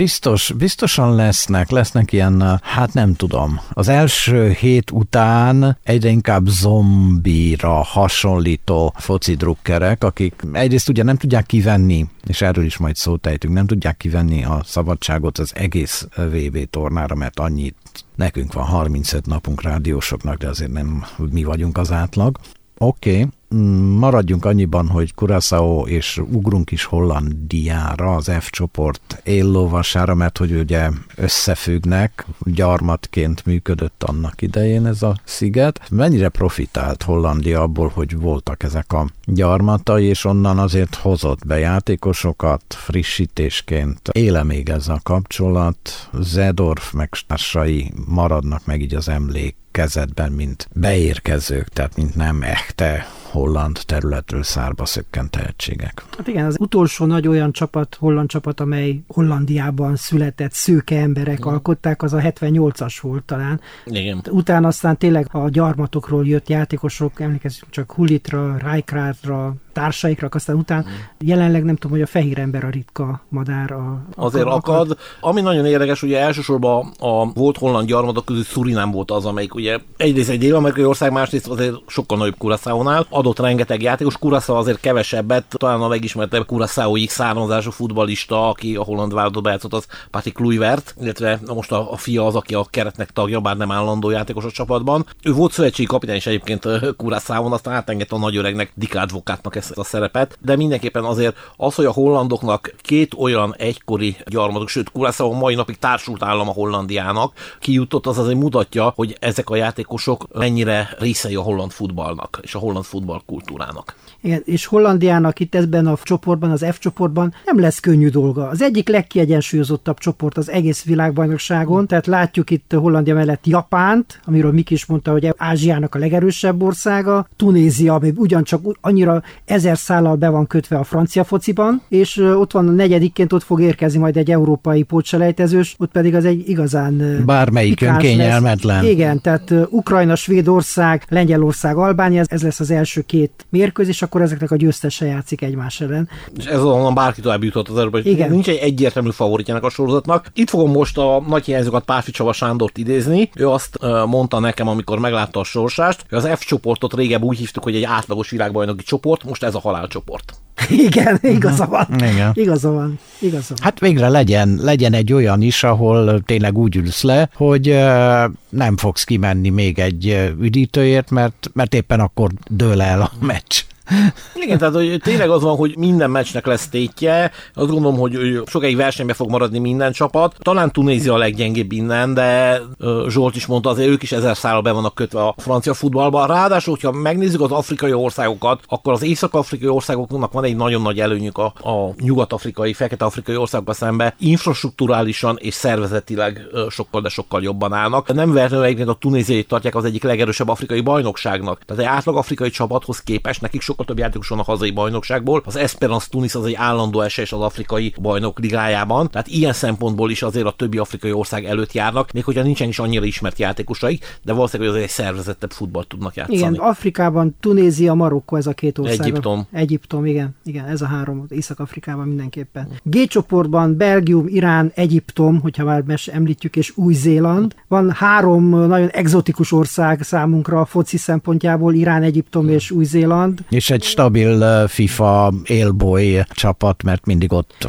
Biztosan lesznek ilyen, hát nem tudom. Az első hét után egyre inkább zombira hasonlító focidrukkerek, akik egyrészt ugye nem tudják kivenni, és erről is majd szót ejtünk, nem tudják kivenni a szabadságot az egész VB tornára, mert annyit nekünk van 35 napunk rádiósoknak, de azért nem mi vagyunk az átlag. Oké. Maradjunk annyiban, hogy Curaçao és ugrunk is Hollandiára, az F csoport éllovasára, mert hogy ugye összefüggnek, gyarmatként működött annak idején ez a sziget. Mennyire profitált Hollandia abból, hogy voltak ezek a gyarmatai, és onnan azért hozott be játékosokat frissítésként. Éle még ez a kapcsolat, Seedorf meg társai maradnak meg így az emlékezetben, mint beérkezők, tehát mint nem echte holland területről szárba szökkent tehetségek. Hát igen, az utolsó nagy olyan csapat, holland csapat, amely Hollandiában született szőke emberek alkották, az a 78-as volt talán. Igen. Utána aztán tényleg a gyarmatokról jött játékosok, emlékezzünk csak Hullitra, Rijkaardra, társaikra, aztán után jelenleg nem tudom, hogy a fehér ember a ritka madár. Azért akad. Ami nagyon érdekes, ugye elsősorban a volt holland gyarmatok közül Surinam volt az, amelyik ugye egyrészt egy dél-amerikai ország, másrészt azért sokkal nagyobb Curaçaónál. Adott rengeteg játékos, Curaçao azért kevesebbet, talán a legismertebb Curaçaói származású futballista, aki a holland válogatott bejátszott, az Patrick Kluivert, illetve most a fia az, aki a keretnek tagja, bár nem állandó játékos a csapatban. Ő volt szövetségi kapitány is egyébként Curaçaón, aztán átengedte a nagy öregnek, Dick Advokátnak ezt a szerepet, de mindenképpen azért az, hogy a hollandoknak két olyan egykori gyarmatok, sőt Curaçao mai napig társult állam a Hollandiának kijutott, az azért mutatja, hogy ezek a játékosok mennyire részei a holland futballnak és a holland futballkultúrának. Igen, és Hollandiának itt ebben a csoportban, az F csoportban nem lesz könnyű dolga. Az egyik legkiegyensúlyozottabb csoport az egész világbajnokságon, tehát látjuk itt Hollandia mellett Japánt, amiről Miki is mondta, hogy Ázsiának a legerősebb országa, Tunézia, ami ugyancsak annyira 1000 szállal be van kötve a francia fociban, és ott van a negyedikként, ott fog érkezni majd egy európai pótselejtezős, ott pedig az egy igazán bármelyikön kényelmetlen. Igen, tehát Ukrajna, Svédország, Lengyelország, Albánia, ez lesz az első két mérkőzés, akkor ezeknek a győztese játszik egymás ellen. És ez azonban bárki tovább jutott az Európai. Nincs egy egyértelmű favoritjának a sorozatnak. Itt fogom most a nagy hiányzókat Pálffy Csaba Sándort idézni. Ő azt mondta nekem, amikor meglátta a sorsást, hogy az F csoportot régebb úgy hívtuk, hogy egy átlagos világbajnoki csoport, most ez a halálcsoport. Igen, igaza van. Igen. Igaza van. Hát végre legyen egy olyan is, ahol tényleg úgy ülsz le, hogy nem fogsz kimenni még egy üdítőért, mert éppen akkor dől el a meccs. Igen, tehát hogy tényleg az van, hogy minden meccsnek lesz tétje. Azt gondolom, hogy sokáig versenybe fog maradni minden csapat. Talán Tunézia a leggyengébb innen, de Zsolt is mondta, azért ők is 1000 szállal be vannak kötve a francia futballba. Ráadásul, hogyha megnézzük az afrikai országokat, akkor az észak-afrikai országoknak van egy nagyon nagy előnyük a nyugat-afrikai, fekete-afrikai országokkal szemben. Infrastrukturálisan és szervezetileg sokkal, de sokkal jobban állnak. Nem versenyen egyébként a tunéziait tartják az egyik legerősebb afrikai bajnokságnak. Tehát egy átlag afrikai csapathoz képest nekik sokkal több játékos van a hazai bajnokságból. Az Esperance Tunis az egy állandó esélyes az afrikai bajnok ligájában, tehát ilyen szempontból is azért a többi afrikai ország előtt járnak, még hogyha nincsen is annyira ismert játékosaik, de valószínűleg azért egy szervezettebb futballt tudnak játszani. Igen, Afrikában Tunézia, Marokko, ez a két ország. Egyiptom, igen, ez a három, Észak-Afrikában mindenképpen. G csoportban Belgium, Irán, Egyiptom, hogyha már említjük, és Új-Zéland. Van három nagyon egzotikus ország számunkra a foci szempontjából, Irán, Egyiptom és Új-Zéland. És egy stabil FIFA élboly csapat, mert mindig ott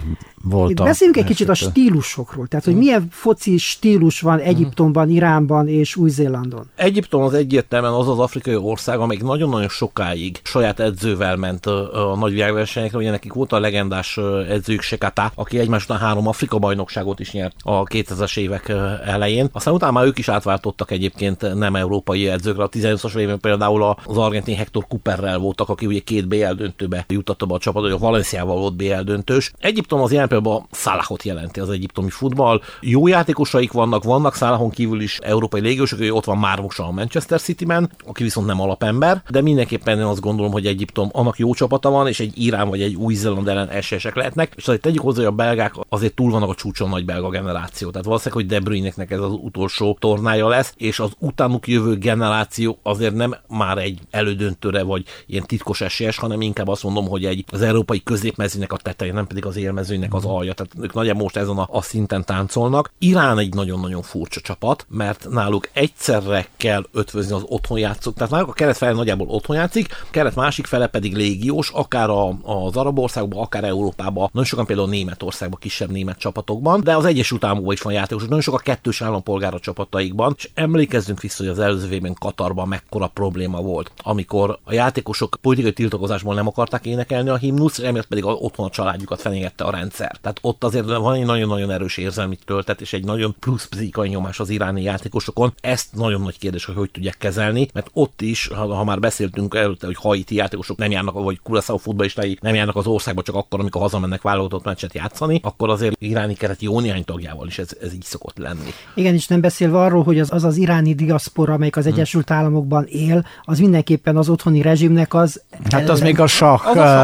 voltam. Beszéljünk egy kicsit a stílusokról, tehát hogy milyen foci stílus van Egyiptomban, Iránban és Új-Zélandon. Egyiptom az egyértelműen az afrikai ország, amelyik nagyon-nagyon sokáig saját edzővel ment a nagy világversenyekre, ugye nekik volt a legendás edzőjük Sekata, aki egymás után 3 Afrika bajnokságot is nyert a 2000-es évek elején. Aztán utána már ők is átváltottak egyébként nem európai edzőkre. A 18-as évben például az argentin Hector Cooperrel voltak, aki ugye 2 BL döntőbe juttatta be a csapatot, a Valenciával volt BL döntős. Egyiptom az jelen pillanatban Salahot jelenti az egyiptomi futball. Jó játékosaik vannak Salahon kívül is európai légiósok, ott van Marmoush a Manchester Cityben, aki viszont nem alapember, de mindenképpen én azt gondolom, hogy Egyiptom annak jó csapata van, és egy Irán vagy egy Új-Zéland ellen esélyesek lehetnek, és azért tegyük hozzá, hogy a belgák azért túl vannak a csúcson nagy belga generáció. Tehát valószínűleg, hogy De Bruyne-nek ez az utolsó tornája lesz, és az utánuk jövő generáció azért nem már egy elődöntőre vagy ilyen titkos esélyes, hanem inkább azt mondom, hogy az európai középmezőnek a teteje, nem pedig az élmezőnek az alja. Tehát ők nagyjából most ezen a szinten táncolnak. Irán egy nagyon-nagyon furcsa csapat, mert náluk egyszerre kell ötvözni az otthonjátszók. Tehát náluk a keret fele nagyjából otthon játszik, a keret másik fele pedig légiós, akár az arab országban, akár Európában, nagyon sokan például Németországban, kisebb német csapatokban, de az Egyesült Államokban is van játékosok, nagyon sok a kettős állampolgár a csapataikban, és emlékezzünk vissza, hogy az előző évben Katarban mekkora probléma volt, amikor a játékosok politikai tiltakozásból nem akarták énekelni a himnuszt, és emiatt pedig otthon a családjukat fenyegette a rendszer. Tehát ott azért van egy nagyon-nagyon erős érzelmi töltet, és egy nagyon plusz pszichai nyomás az iráni játékosokon. Ezt nagyon nagy kérdés, hogy tudják kezelni, mert ott is, ha már beszéltünk előtte, hogy haiti játékosok nem járnak, vagy Curaçao futballistái nem járnak az országba csak akkor, amikor hazamennek válogatott meccset játszani, akkor azért iráni keret jó néhány tagjával is ez így szokott lenni. Igen, és nem beszélve arról, hogy az iráni diaszpora, amelyik az Egyesült Államokban él, az mindenképpen az otthoni rezsimnek az... Hát az még a sakk.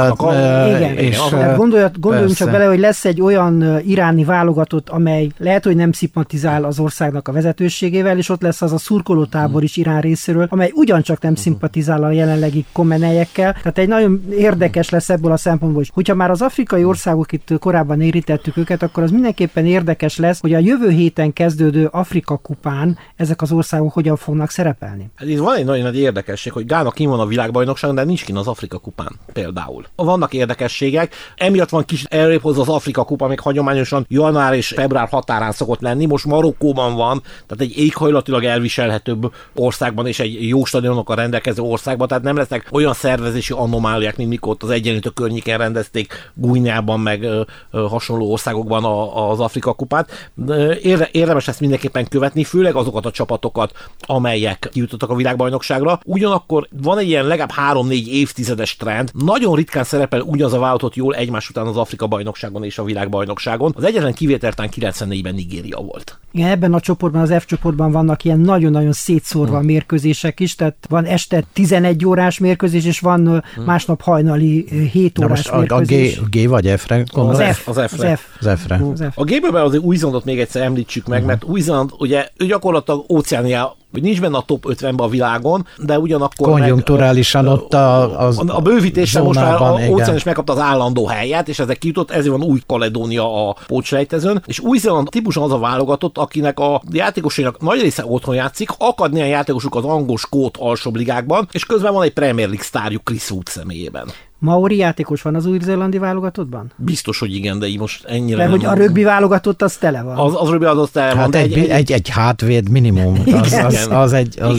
Igen. Gondoljunk csak bele, hogy lesz egy olyan iráni válogatott, amely lehet, hogy nem szimpatizál az országnak a vezetőségével, és ott lesz az a szurkolótábor is Irán részéről, amely ugyancsak nem szimpatizál a jelenlegi komenelyekkel. Tehát egy nagyon érdekes lesz ebből a szempontból is. Hogyha már az afrikai országok, itt korábban érintettük őket, akkor az mindenképpen érdekes lesz, hogy a jövő héten kezdődő Afrika kupán ezek az országok hogyan fognak szerepelni. Hát itt van egy nagyon nagy érdekesség, hogy Gána kín van a világbajnokságon, de nincs kín az Afrika kupán például. Vannak érdekességek, emiatt van kis előrébb hozzá az Afrika kupa, még hagyományosan január és február határán szokott lenni, most Marokkóban van, tehát egy éghajlatilag elviselhetőbb országban és egy jó stadionokkal rendelkező országban, tehát nem lesznek olyan szervezési anomáliák, mint mikor ott az Egyenlítő környéken rendezték Guineában, meg hasonló országokban az Afrika kupát. Érdemes ezt mindenképpen követni, főleg azokat a csapatokat, amelyek kijutottak a világbajnokságra. Ugyanakkor van egy ilyen legalább 3-4 évtizedes trend, nagyon ritkán szerepel ugyanaz a válogatott jól egymás után az Afrika bajnokságon és a világbajnokságon. Az egyetlen kivételtán 94-ben Nigéria volt. Igen, ebben a csoportban, az F csoportban vannak ilyen nagyon-nagyon szétszórva a mérkőzések is, tehát van este 11 órás mérkőzés, és van másnap hajnali 7 órás mérkőzés. A G vagy F-re? Az F-re. A G-ből azért Új-Zélandot még egyszer említsük meg, mert Új-Zéland ugye ő gyakorlatilag Óceánia, hogy nincs benne a top 50-ben a világon, de ugyanakkor konjunkturálisan ott a bővítéssel most már Óceán is megkapta az állandó helyet, és ezek kijutott, ezért van Új-Kaledónia a pótselejtezőn, és Új-Zéland típusan az a válogatott, akinek a játékosainak nagy része otthon játszik, akad néhány játékosuk az angol, skót alsóbb ligákban, és közben van egy Premier League sztárjuk Chris Wood személyében. Maori játékos van az új-zélandi válogatottban? Biztos, hogy igen, de így most ennyire nem. Hogy a rögbi válogatott az tele van. Az rögbi az tele van. Hát egy hátvéd minimum, az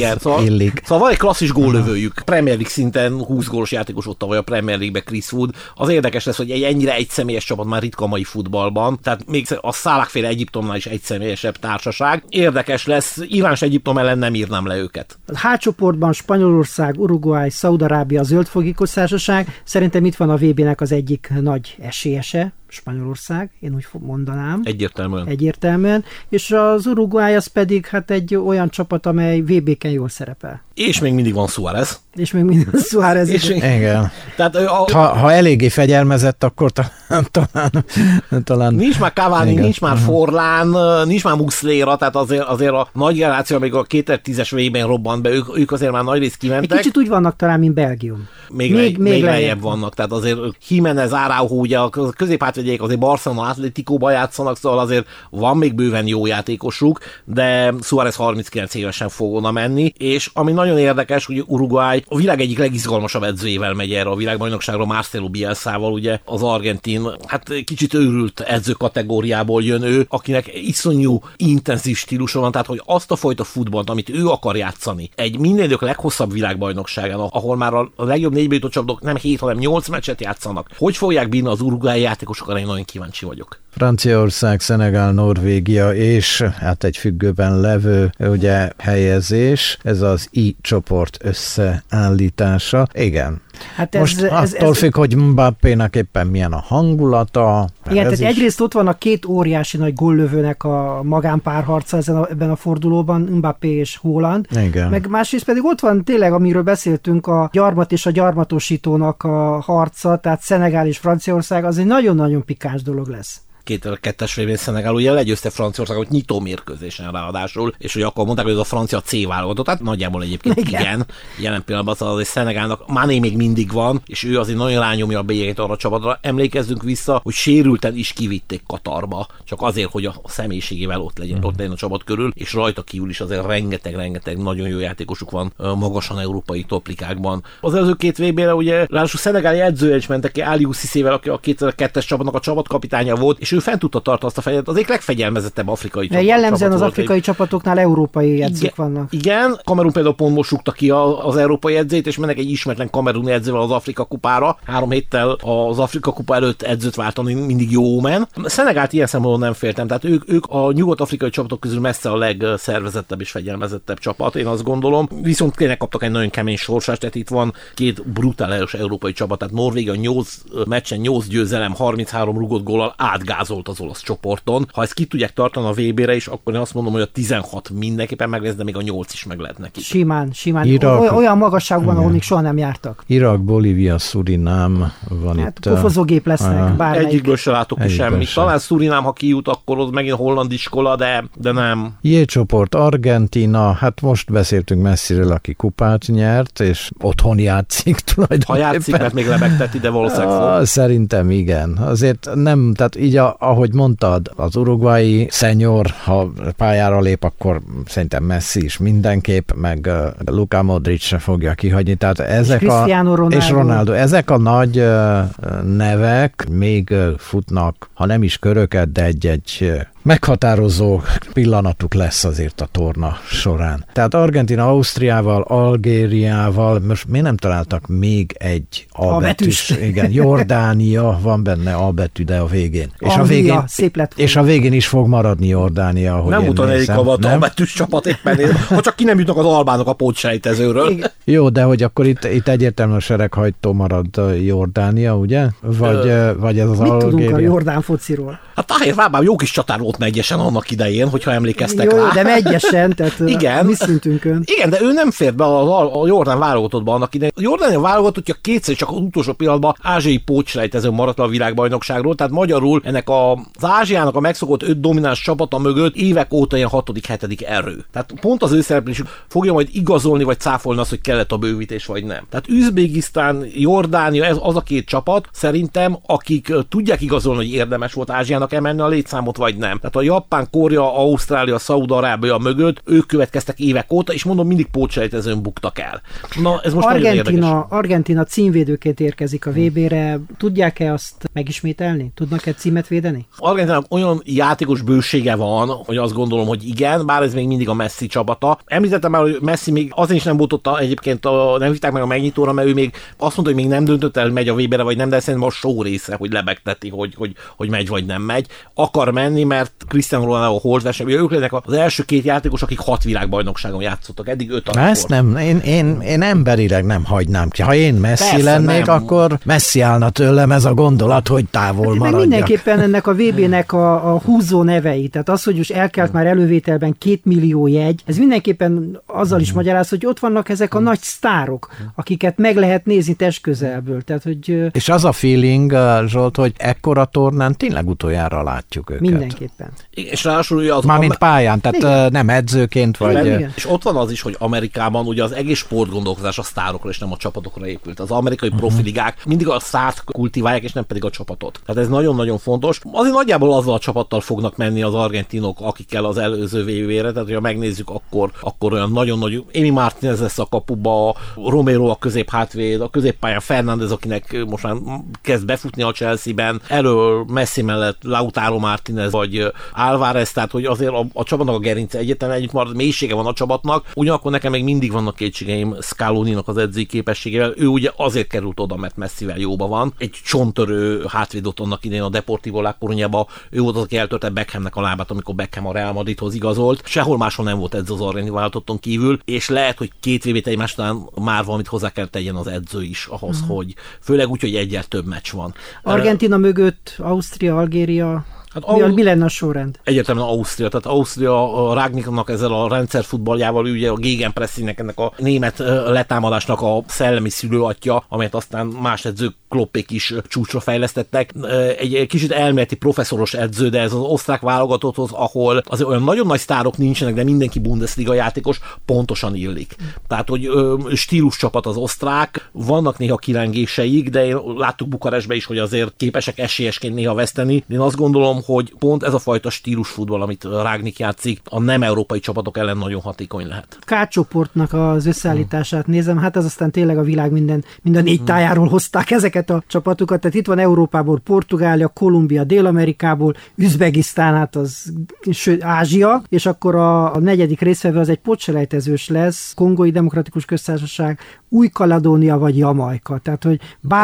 illik. Szóval van egy klasszis góllövőjük. Premier League szinten 20 gólos játékos ott vagy a Premier League-be Chris Wood. Az érdekes lesz, hogy ennyire egyszemélyes csapat már ritka a mai futballban. Tehát még a Salah-féle Egyiptomnál is egyszemélyesebb társaság. Érdekes lesz. Irán és Egyiptom ellen nem írnám le őket. A H csoportban Spanyolország, Uruguay, Szaúd-Arábia, Zöld-fogi Köztársaság. Szerintem itt van a VB-nek az egyik nagy esélyese, Spanyolország, én úgy mondanám. Egyértelműen. És az Uruguay az pedig hát egy olyan csapat, amely VB-ken jól szerepel. És még mindig van Suárez. Igen. Tehát, ha eléggé fegyelmezett, akkor talán... Nincs már Cavani, nincs már Forlán, nincs már Muslera, tehát azért a nagy generáció, amíg a 2010-es VB-ben robbant be, ők azért már nagy részt kimentek. Egy kicsit úgy vannak talán, mint Belgium. Még lejjebb vannak, tehát azért Jiménez, Araujo, ugye a középhátvéd vegyék, azért Barcelona Atléticóban játszanak, szóval azért van még bőven jó játékosuk, de Suárez 39 évesen fog oda menni, és ami nagyon érdekes, hogy Uruguay a világ egyik legizgalmasabb edzőjével megy erre a világbajnokságra, Marcelo Bielsával, ugye az argentin, hát kicsit őrült edző kategóriából jön ő, akinek iszonyú intenzív stílusa van, tehát hogy azt a fajta futballt, amit ő akar játszani, egy minden idők leghosszabb világbajnokságán, ahol már a legjobb 4-be jutott csapatok nem 7, hanem 8 meccset játszanak. Hogy fogják bírni az uruguayi játékosokra, én nagyon kíváncsi vagyok. Franciaország, Szenegál, Norvégia és hát egy függőben levő ugye helyezés, ez az I csoport összeállítása. Igen. Hát most attól függ, hogy Mbappénak éppen milyen a hangulata. Igen, tehát egyrészt ott van a két óriási nagy góllövőnek a magánpárharca ebben a fordulóban, Mbappé és Haaland. Igen. Meg másrészt pedig ott van tényleg, amiről beszéltünk, a gyarmat és a gyarmatosítónak a harca, tehát Szenegál és Franciaország, az egy nagyon-nagyon pikáns dolog lesz. 2002-es évben Szenegál ugye legyőzte Franciaországot nyitó mérkőzésen ráadásul, és hogy akkor mondták, hogy ez a francia C válogatott, tehát nagyjából egyébként igen. Jelen pillanatban az, hogy Szenegálnak Mané még mindig van, és ő azért nagyon rányomja a bélyegét arra a csapatra. Emlékezzünk vissza, hogy sérülten is kivitték Katarba, csak azért, hogy a személyiségével ott legyen a csapat körül, és rajta kívül is azért rengeteg nagyon jó játékosuk van magasan európai toplikákban. Az előző két VB-re ugye ráadásul szenegáli edzője is mentek ki, Aliou Cissé-vel, aki a 2002-es csapatnak a csapatkapitánya volt, és ő fent tudta tartani azt a fegyet, az egyik legfegyelmezettebb afrikai csapat. Jellemzően az afrikai csapatoknál európai edzők vannak. Igen, Kamerun például pont most rúgta ki az európai edzőt, és mennek egy ismeretlen kameruni edzővel az Afrika kupára. 3 héttel az Afrika kupa előtt edzőt váltani mindig jó men. Szenegált ilyen szempontból nem féltem, tehát ők a nyugat-afrikai csapatok közül messze a legszervezettebb és fegyelmezettebb csapat, én azt gondolom. Viszont tényleg kaptak egy nagyon kemény sorsást, tehát itt van két brutális európai csapat, tehát Norvégia 8 meccsen 8 győzelem, 33 rugott góllal átgázolt az olasz csoporton. Ha ezt ki tudják tartani a VB-re is, akkor én azt mondom, hogy a 16 mindenképpen meg lesz, de még a 8 is meg lehet neki. Simán. Irak, olyan magasságban, ahol még soha nem jártak. Irak, Bolívia, Surinám van hát itt. Pofozógép lesznek, bármelyik. Egyikből se látok ki semmit. Talán Surinám, ha kijut, akkor az megint holland iskola, de nem. J csoport, Argentína, hát most beszéltünk Messiről, aki kupát nyert, és otthon játszik tulajdonképpen. Ha játszik, mert még lebegteti, de valószínűleg fog. Szerintem igen. Azért nem, tehát így ahogy mondtad, az uruguayi szenyor, ha pályára lép, akkor szerintem Messi is mindenképp, meg Luka Modric se fogja kihagyni. Tehát ezek és Ronaldo. Ezek a nagy nevek még futnak, ha nem is köröket, de egy meghatározó pillanatuk lesz azért a torna során. Tehát Argentina, Ausztriával, Algériával, most miért nem találtak még egy A betűs? Igen, Jordánia, van benne A betű, de a végén. És a végén is fog maradni Jordánia, ahogy nem nézem. A betűs csapat éppen, ha csak ki nem jutnak az albánok a pótsejtezőről. Jó, de hogy akkor itt egyértelműen a sereghajtó marad Jordánia, ugye? Vagy ez az mit Algéria? Tudunk a jordán fociról? Hát Tahir Rábám jó kis csatár volt Megyesen annak idején, hogyha emlékeztek rá. Jó, de Megyesen, tehát igen, mi szintünkön. Igen, de ő nem fért be a Jordán válogatottba annak idején. A Jordánia válogatottja kétszer csak az utolsó pillanatban ázsiai pótselejtezőn maradt le a világbajnokságról, tehát magyarul ennek az Ázsiának a megszokott 5 domináns csapata mögött évek óta ilyen 6.-7. erő. Tehát pont az ő szereplésük fogja majd igazolni vagy cáfolni azt, hogy kellett a bővítés vagy nem. Tehát Üzbegisztán, Jordánia, ez az a két csapat szerintem, akik tudják igazolni, hogy érdemes volt Ázsiának emelni a létszámot vagy nem. Tehát a Japán, Korea, Ausztrália, Szaúd-Arábia mögött ők következtek évek óta, és mondom, mindig pótselejtezőn buktak el. Na, ez most Argentina címvédőként érkezik a VB-re. Tudják-e azt megismételni? Tudnak-e címet védeni? Argentinának olyan játékos bősége van, hogy azt gondolom, hogy igen, bár ez még mindig a Messi csapata. Említettem már, hogy Messi még azért is nem volt ott egyébként, nem hívták meg a megnyitóra, mert ő még azt mondta, hogy még nem döntött el, hogy megy a VB-re, vagy nem, de szerintem a show része, hogy lebegteti, hogy megy vagy nem megy. Akar menni, mert Cristiano Ronaldo holdverseny, ők lennek az első két játékos, akik 6 világbajnokságon játszottak, eddig 5 akkor. Ezt nem, én emberileg nem hagynám ki. Ha én Messi lennék, akkor Messi állna tőlem ez a gondolat, hogy távol maradjak. Mindenképpen ennek a VB-nek a húzó nevei, tehát az, hogy most elkelt már elővételben 2 millió jegy, ez mindenképpen azzal is magyaráz, hogy ott vannak ezek a nagy sztárok, akiket meg lehet nézni testközelből. Tehát, hogy... És az a feeling, Zsolt, hogy ekkora tornán tényleg utoljára látjuk őket. Mindenképpen. szépen. És ráadásul az mármint pályán, tehát nem edzőként vagy. Igen. És ott van az is, hogy Amerikában ugye az egész sportgondolkozás a sztárokra és nem a csapatokra épült. Az amerikai profiligák mindig a sztárt kultiválják, és nem pedig a csapatot. Tehát ez nagyon-nagyon fontos. Azért nagyjából azzal a csapattal fognak menni az argentinok, akikkel az előző VB-re, tehát hogyha megnézzük, akkor olyan nagyon nagy. Emi Martínez lesz a kapuba, Romero a középhátvéd, a középpályán Fernández, akinek most már kezd befutni a Chelsea-ben, elől Messi mellett Lautaro Martínez vagy Álvarez, tehát hogy azért a csapatnak a gerince egyetlen együtt marad, mélysége van a csapatnak, ugyanakkor nekem még mindig vannak kétségeim Scaloninak az edzői képességével. Ő ugye azért került oda, mert Messivel jóba van. Egy csontörő hátvédot annak idején a Deportivo La Coruñába, ő volt az, aki eltörte Beckhamnek a lábát, amikor Beckham a Real Madridhoz igazolt. Sehol máshol nem volt edző az argentin válogatotton kívül, és lehet, hogy 2 VB-t egymás után már valamit hozzá kell tegyen az edző is ahhoz, hogy főleg úgy, hogy egyel több meccs van. Argentina mögött Ausztria, Algéria. Hát mi lenne a sorrend? Egyértelműen Ausztria. Tehát Ausztria a Rangnicknak ezzel a rendszerfutballjával, ugye a Gegenpressingnek, ennek a német letámadásnak a szellemi szülőatja, amelyet aztán más edzők, Kloppék is csúcsra fejlesztettek. Egy kicsit elméleti professzoros edző, de ez az osztrák válogatotthoz, ahol azért olyan nagyon nagy sztárok nincsenek, de mindenki Bundesliga játékos, pontosan illik. Tehát, hogy stíluscsapat az osztrák, vannak néha kilengéseik, de láttuk Bukarestben is, hogy azért képesek esélyesként néha veszteni. Én azt gondolom, hogy pont ez a fajta stílusfutball, amit Rangnick játszik, a nem európai csapatok ellen nagyon hatékony lehet. K-csoportnak az összeállítását nézem, hát ez aztán tényleg a világ minden 4 tájáról hozták ezeket a csapatokat, tehát itt van Európából Portugália, Kolumbia, Dél-Amerikából, Üzbegisztán, hát az Ázsia, és akkor a 4. résztvevő az egy pótselejtezős lesz, Kongói Demokratikus Köztársaság, Új-Kaledónia vagy Jamajka, tehát hogy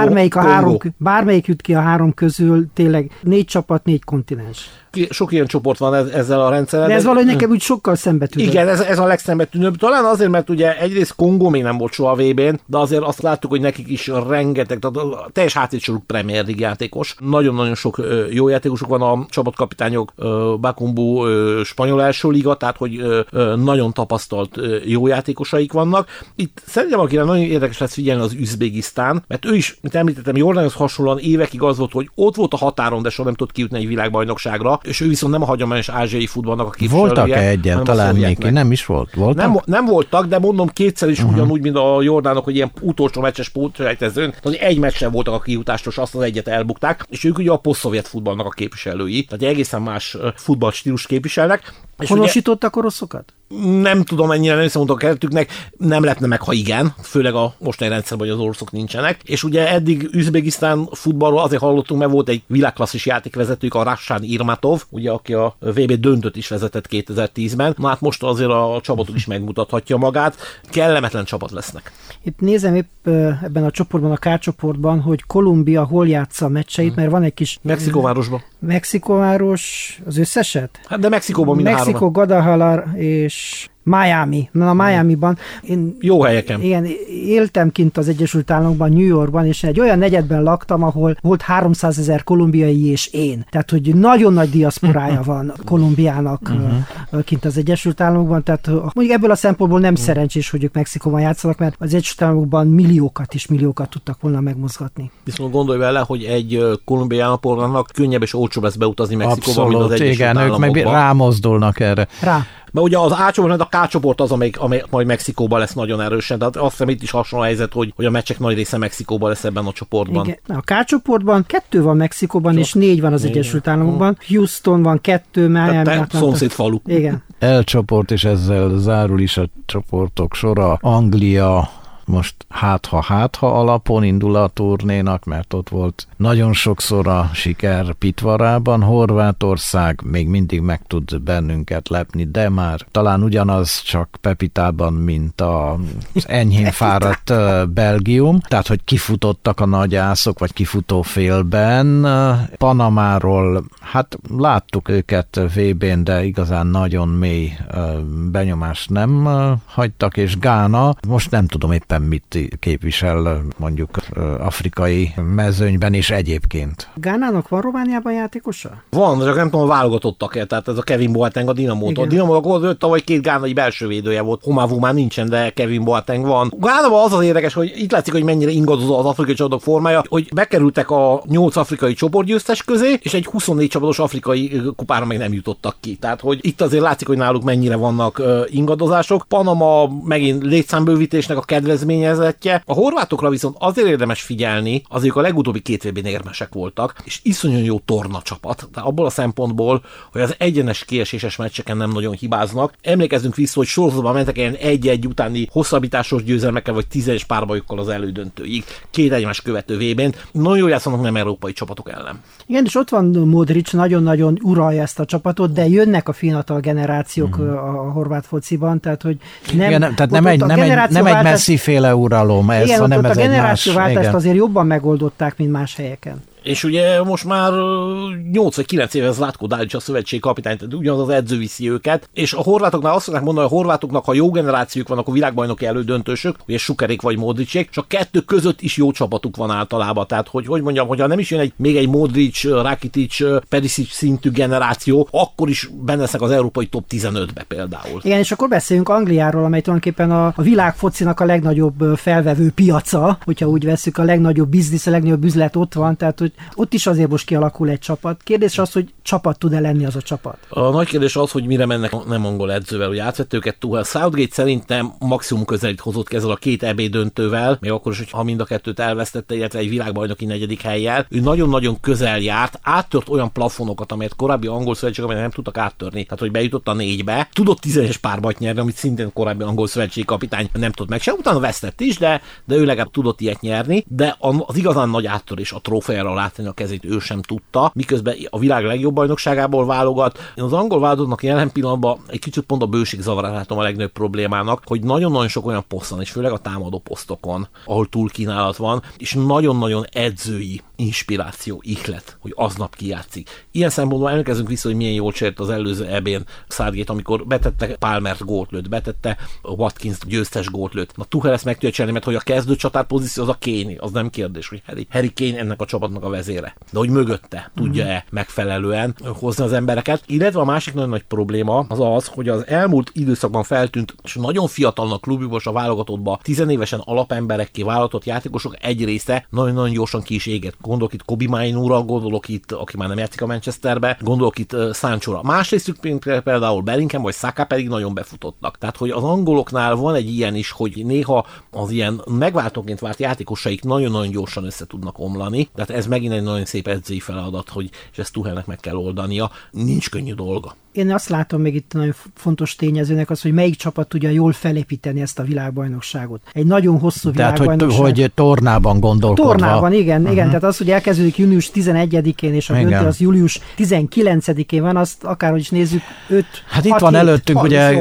bármelyik jut ki a 3 közül, tényleg 4 csapat, 4 kontinens. Sok ilyen csoport van ezzel a rendszerrel. De ez valahogy nekem úgy sokkal szembetűnőbb. Igen, ez a legszembetűnőbb. Talán azért, mert ugye egyrészt Kongó még nem volt soha a VB-n, de azért azt láttuk, hogy nekik is rengeteg, tehát a teljes hátvédsoruk Premier League játékos. Nagyon-nagyon sok jó játékosuk van, a csapatkapitányok, Bakumbu spanyol első liga, tehát hogy nagyon tapasztalt jó játékosaik vannak. Itt szerintem akire nagyon érdekes lesz figyelni az Üzbegisztán, mert ő is, mint említettem, Jordánihoz hasonlóan évekig az volt, hogy ott volt a határon, de soha nem tudott kijutni egy világbajnokságra, és ő viszont nem a hagyományos ázsiai futballnak a képviselője. Voltak-e egyáltalán még? Nem is volt. Voltak? Nem voltak, de mondom kétszer is ugyanúgy, mint a jordánok, hogy ilyen utolsó meccses pótselejtezőn, hogy egy meccsen voltak a kijutástos, azt az egyet elbukták, és ők ugye a posztszovjet futballnak a képviselői, tehát egészen más futballstílus képviselnek. Honosítottak oroszokat? Nem tudom, ennyire nem hiszem, mondok a keretüknek, nem lepne meg, ha igen, főleg a mostani rendszerben, hogy az oroszok nincsenek. És ugye eddig Üzbegisztán futballról azért hallottunk, mert volt egy világklasszis játékvezetők, a Rashan Irmatov, ugye, aki a VB döntőt is vezetett 2010-ben. Na hát most azért a csapatuk is megmutathatja magát. Kellemetlen csapat lesznek. Itt nézem épp ebben a csoportban, a K-csoportban, hogy Kolumbia hol játsza a meccseit, mert van egy kis... Mexikóvárosban. Mexikóváros az összeset? Hát de Mexikóban mind Mexikó, Guadalajara és Miami. Na, a Miamiban. Jó helyeken. Igen, éltem kint az Egyesült Államokban, New Yorkban, és egy olyan negyedben laktam, ahol volt 300 000 kolumbiai és én. Tehát, hogy nagyon nagy diaszporája van Kolumbiának kint az Egyesült Államokban. Tehát mondjuk ebből a szempontból nem szerencsés, hogy ők Mexikóban játszanak, mert az Egyesült Államokban milliókat tudtak volna megmozgatni. Viszont gondolj vele, hogy egy kolumbiai állampolgárnak könnyebb és olcsóbb lesz beutazni Mexikóba, mint az Egyesült Államokban. Igen, ők meg rámozdulnak erre. Mert ugye az A csoport, a K csoport az, amely majd Mexikóban lesz nagyon erősen, tehát azt hiszem itt is hasonló helyzet, hogy a meccsek nagy része Mexikóban lesz ebben a csoportban. Igen. A K csoportban 2 van Mexikóban, és 4 van az Egyesült Államokban. Houston van 2, Miami. Szomszéd falu. Igen. L csoport, és ezzel zárul is a csoportok sora. Anglia most hát ha alapon indul a turnénak, mert ott volt nagyon sokszor a siker pitvarában. Horvátország még mindig meg tud bennünket lepni, de már talán ugyanaz, csak Pepitában, mint az enyhén fáradt Belgium. Tehát, hogy kifutottak a nagyászok, vagy kifutó félben. Panamáról, hát láttuk őket VB-n, de igazán nagyon mély benyomást nem hagytak, és Gána, most nem tudom éppen éppen mit képvisel mondjuk afrikai mezőnyben és egyébként. Gánának van Romániában játékosa? Van, csak nem tudom, válogatottak-e, tehát ez a Kevin Boateng a Dinamótól. A Dinamótól tavaly 2 gánai belső védője volt. Homávu már nincsen, de Kevin Boateng van. Gánában az érdekes, hogy itt látszik, hogy mennyire ingadozó az afrikai csapatok formája, hogy bekerültek a 8 afrikai csoportgyőztes közé, és egy 24 csapatos afrikai kupára meg nem jutottak ki. Tehát, hogy itt azért látszik, hogy náluk mennyire vannak ingadozások. Panama megint létszámbővítésnek a kedvezményezettje. A horvátokra viszont azért érdemes figyelni, azért a legutóbbi 2 évben érmesek voltak, és iszonyú jó torna csapat. Tehát abból a szempontból, hogy az egyenes kieséses meccseken nem nagyon hibáznak. Emlékezzünk vissza, hogy sorozatban mentek ilyen 1-1 utáni hosszabbításos győzelmekkel, vagy 10-es párbajukkal az elődöntőig. 2 egymás követő VB-n. Nagyon jól játszanak nem európai csapatok ellen. Igen, és ott van Modric, nagyon-nagyon uralja ezt a csapatot, de jönnek a fiatal generációk a horvát fociban, tehát hogy nem... Igen, tehát nem egy Messi-féle uralom ez, igen, hanem ott ez a generációváltást igen. azért jobban megoldották, mint más helyeken. És ugye most már 8 vagy 9 éve Zlatko Dalic a szövetségkapitány, tehát ugyanaz az edző viszi őket, és a horvátoknál azt szokták mondani, hogy a horvátoknak, ha jó generációk van, akkor világbajnoki elődöntősök, ugye Sukerék vagy Modricék, csak 2 között is jó csapatuk van általában, tehát hogy mondjam, hogyha nem is jön még egy Modric, Rakitic, Perisic szintű generáció, akkor is benne lesznek az európai top 15-be például. Igen, és akkor beszéljünk Angliáról, amely tulajdonképpen a világ focinak a legnagyobb felvevő piaca, hogyha úgy vesszük, a legnagyobb biznisz, a legnagyobb üzlet ott van, tehát hogy ott is azért most kialakul egy csapat. Kérdés az, hogy csapat tud-e lenni az a csapat? A nagy kérdés az, hogy mire mennek nem angol edzővel, hogy átvette őket Tuchel. Southgate szerintem maximum közelít hozott ezzel a 2 EB döntővel, még akkor is, ha mind a 2-t elvesztette, illetve egy világbajnoki 4. hellyel. Ő nagyon-nagyon közel járt, áttört olyan plafonokat, amelyet korábbi angol szövetségek nem tudtak áttörni. Tehát, hogy bejutott a 4-be, tudott 10-es párbat nyerni, amit szintén korábbi angol szövetségkapitány nem tudott meg. Utána vesztett is, de ő legalább tudott ilyet nyerni, de az igazán nagy áttörés a trófeára látni a kezét ő sem tudta, miközben a világ legjobb bajnokságából válogat. Én az angol válogatottnak jelen pillanatban egy kicsit pont a bőség zavarát látom a legnagyobb problémának, hogy nagyon-nagyon sok olyan poszton, és főleg a támadó posztokon, ahol túlkínálat van, és nagyon-nagyon edzői inspiráció, ihlet, hogy aznap kijátszik. Ilyen szempontból emlékezünk vissza, hogy milyen jól csinált az előző EB-n Southgate, amikor betette Palmert gólt lőtt, betette Watkins győztes gólt lőtt. Na Tuchel ezt meg tudja csinálni, mert hogy a kezdő csatár pozíció az a Kane, az nem kérdés, hogy Harry Kane ennek a csapatnak a vezére. De hogy mögötte tudja-e megfelelően hozni az embereket. Illetve a másik nagyon nagy probléma az, hogy az elmúlt időszakban feltűnt, és nagyon fiatalnak klubjukban, a válogatottban 10 évesen alapemberekké válogatott játékosok egy része nagyon-nagyon gyorsan ki is égett. Gondolok itt Kobe Mainóra, gondolok itt, aki már nem játszik a Manchesterbe, gondolok itt Sanchóra. Másrésztük például Bellingham vagy Saka pedig nagyon befutottak. Tehát, hogy az angoloknál van egy ilyen is, hogy néha az ilyen megváltóként várt játékosaik nagyon-nagyon gyorsan össze tudnak omlani. Tehát ez megint egy nagyon szép edzői feladat, hogy és ezt Tuchelnek meg kell oldania. Nincs könnyű dolga. Én azt látom még itt nagyon fontos tényezőnek az, hogy melyik csapat tudja jól felépíteni ezt a világbajnokságot. Egy nagyon hosszú világbajnokság. Tehát, hogy tornában gondolkodva. Tornában, igen. Tehát az, hogy elkezdődik június 11-én, és a döntő az július 19-én van, azt akárhogy is nézzük, 5 Hát itt van előttünk, ugye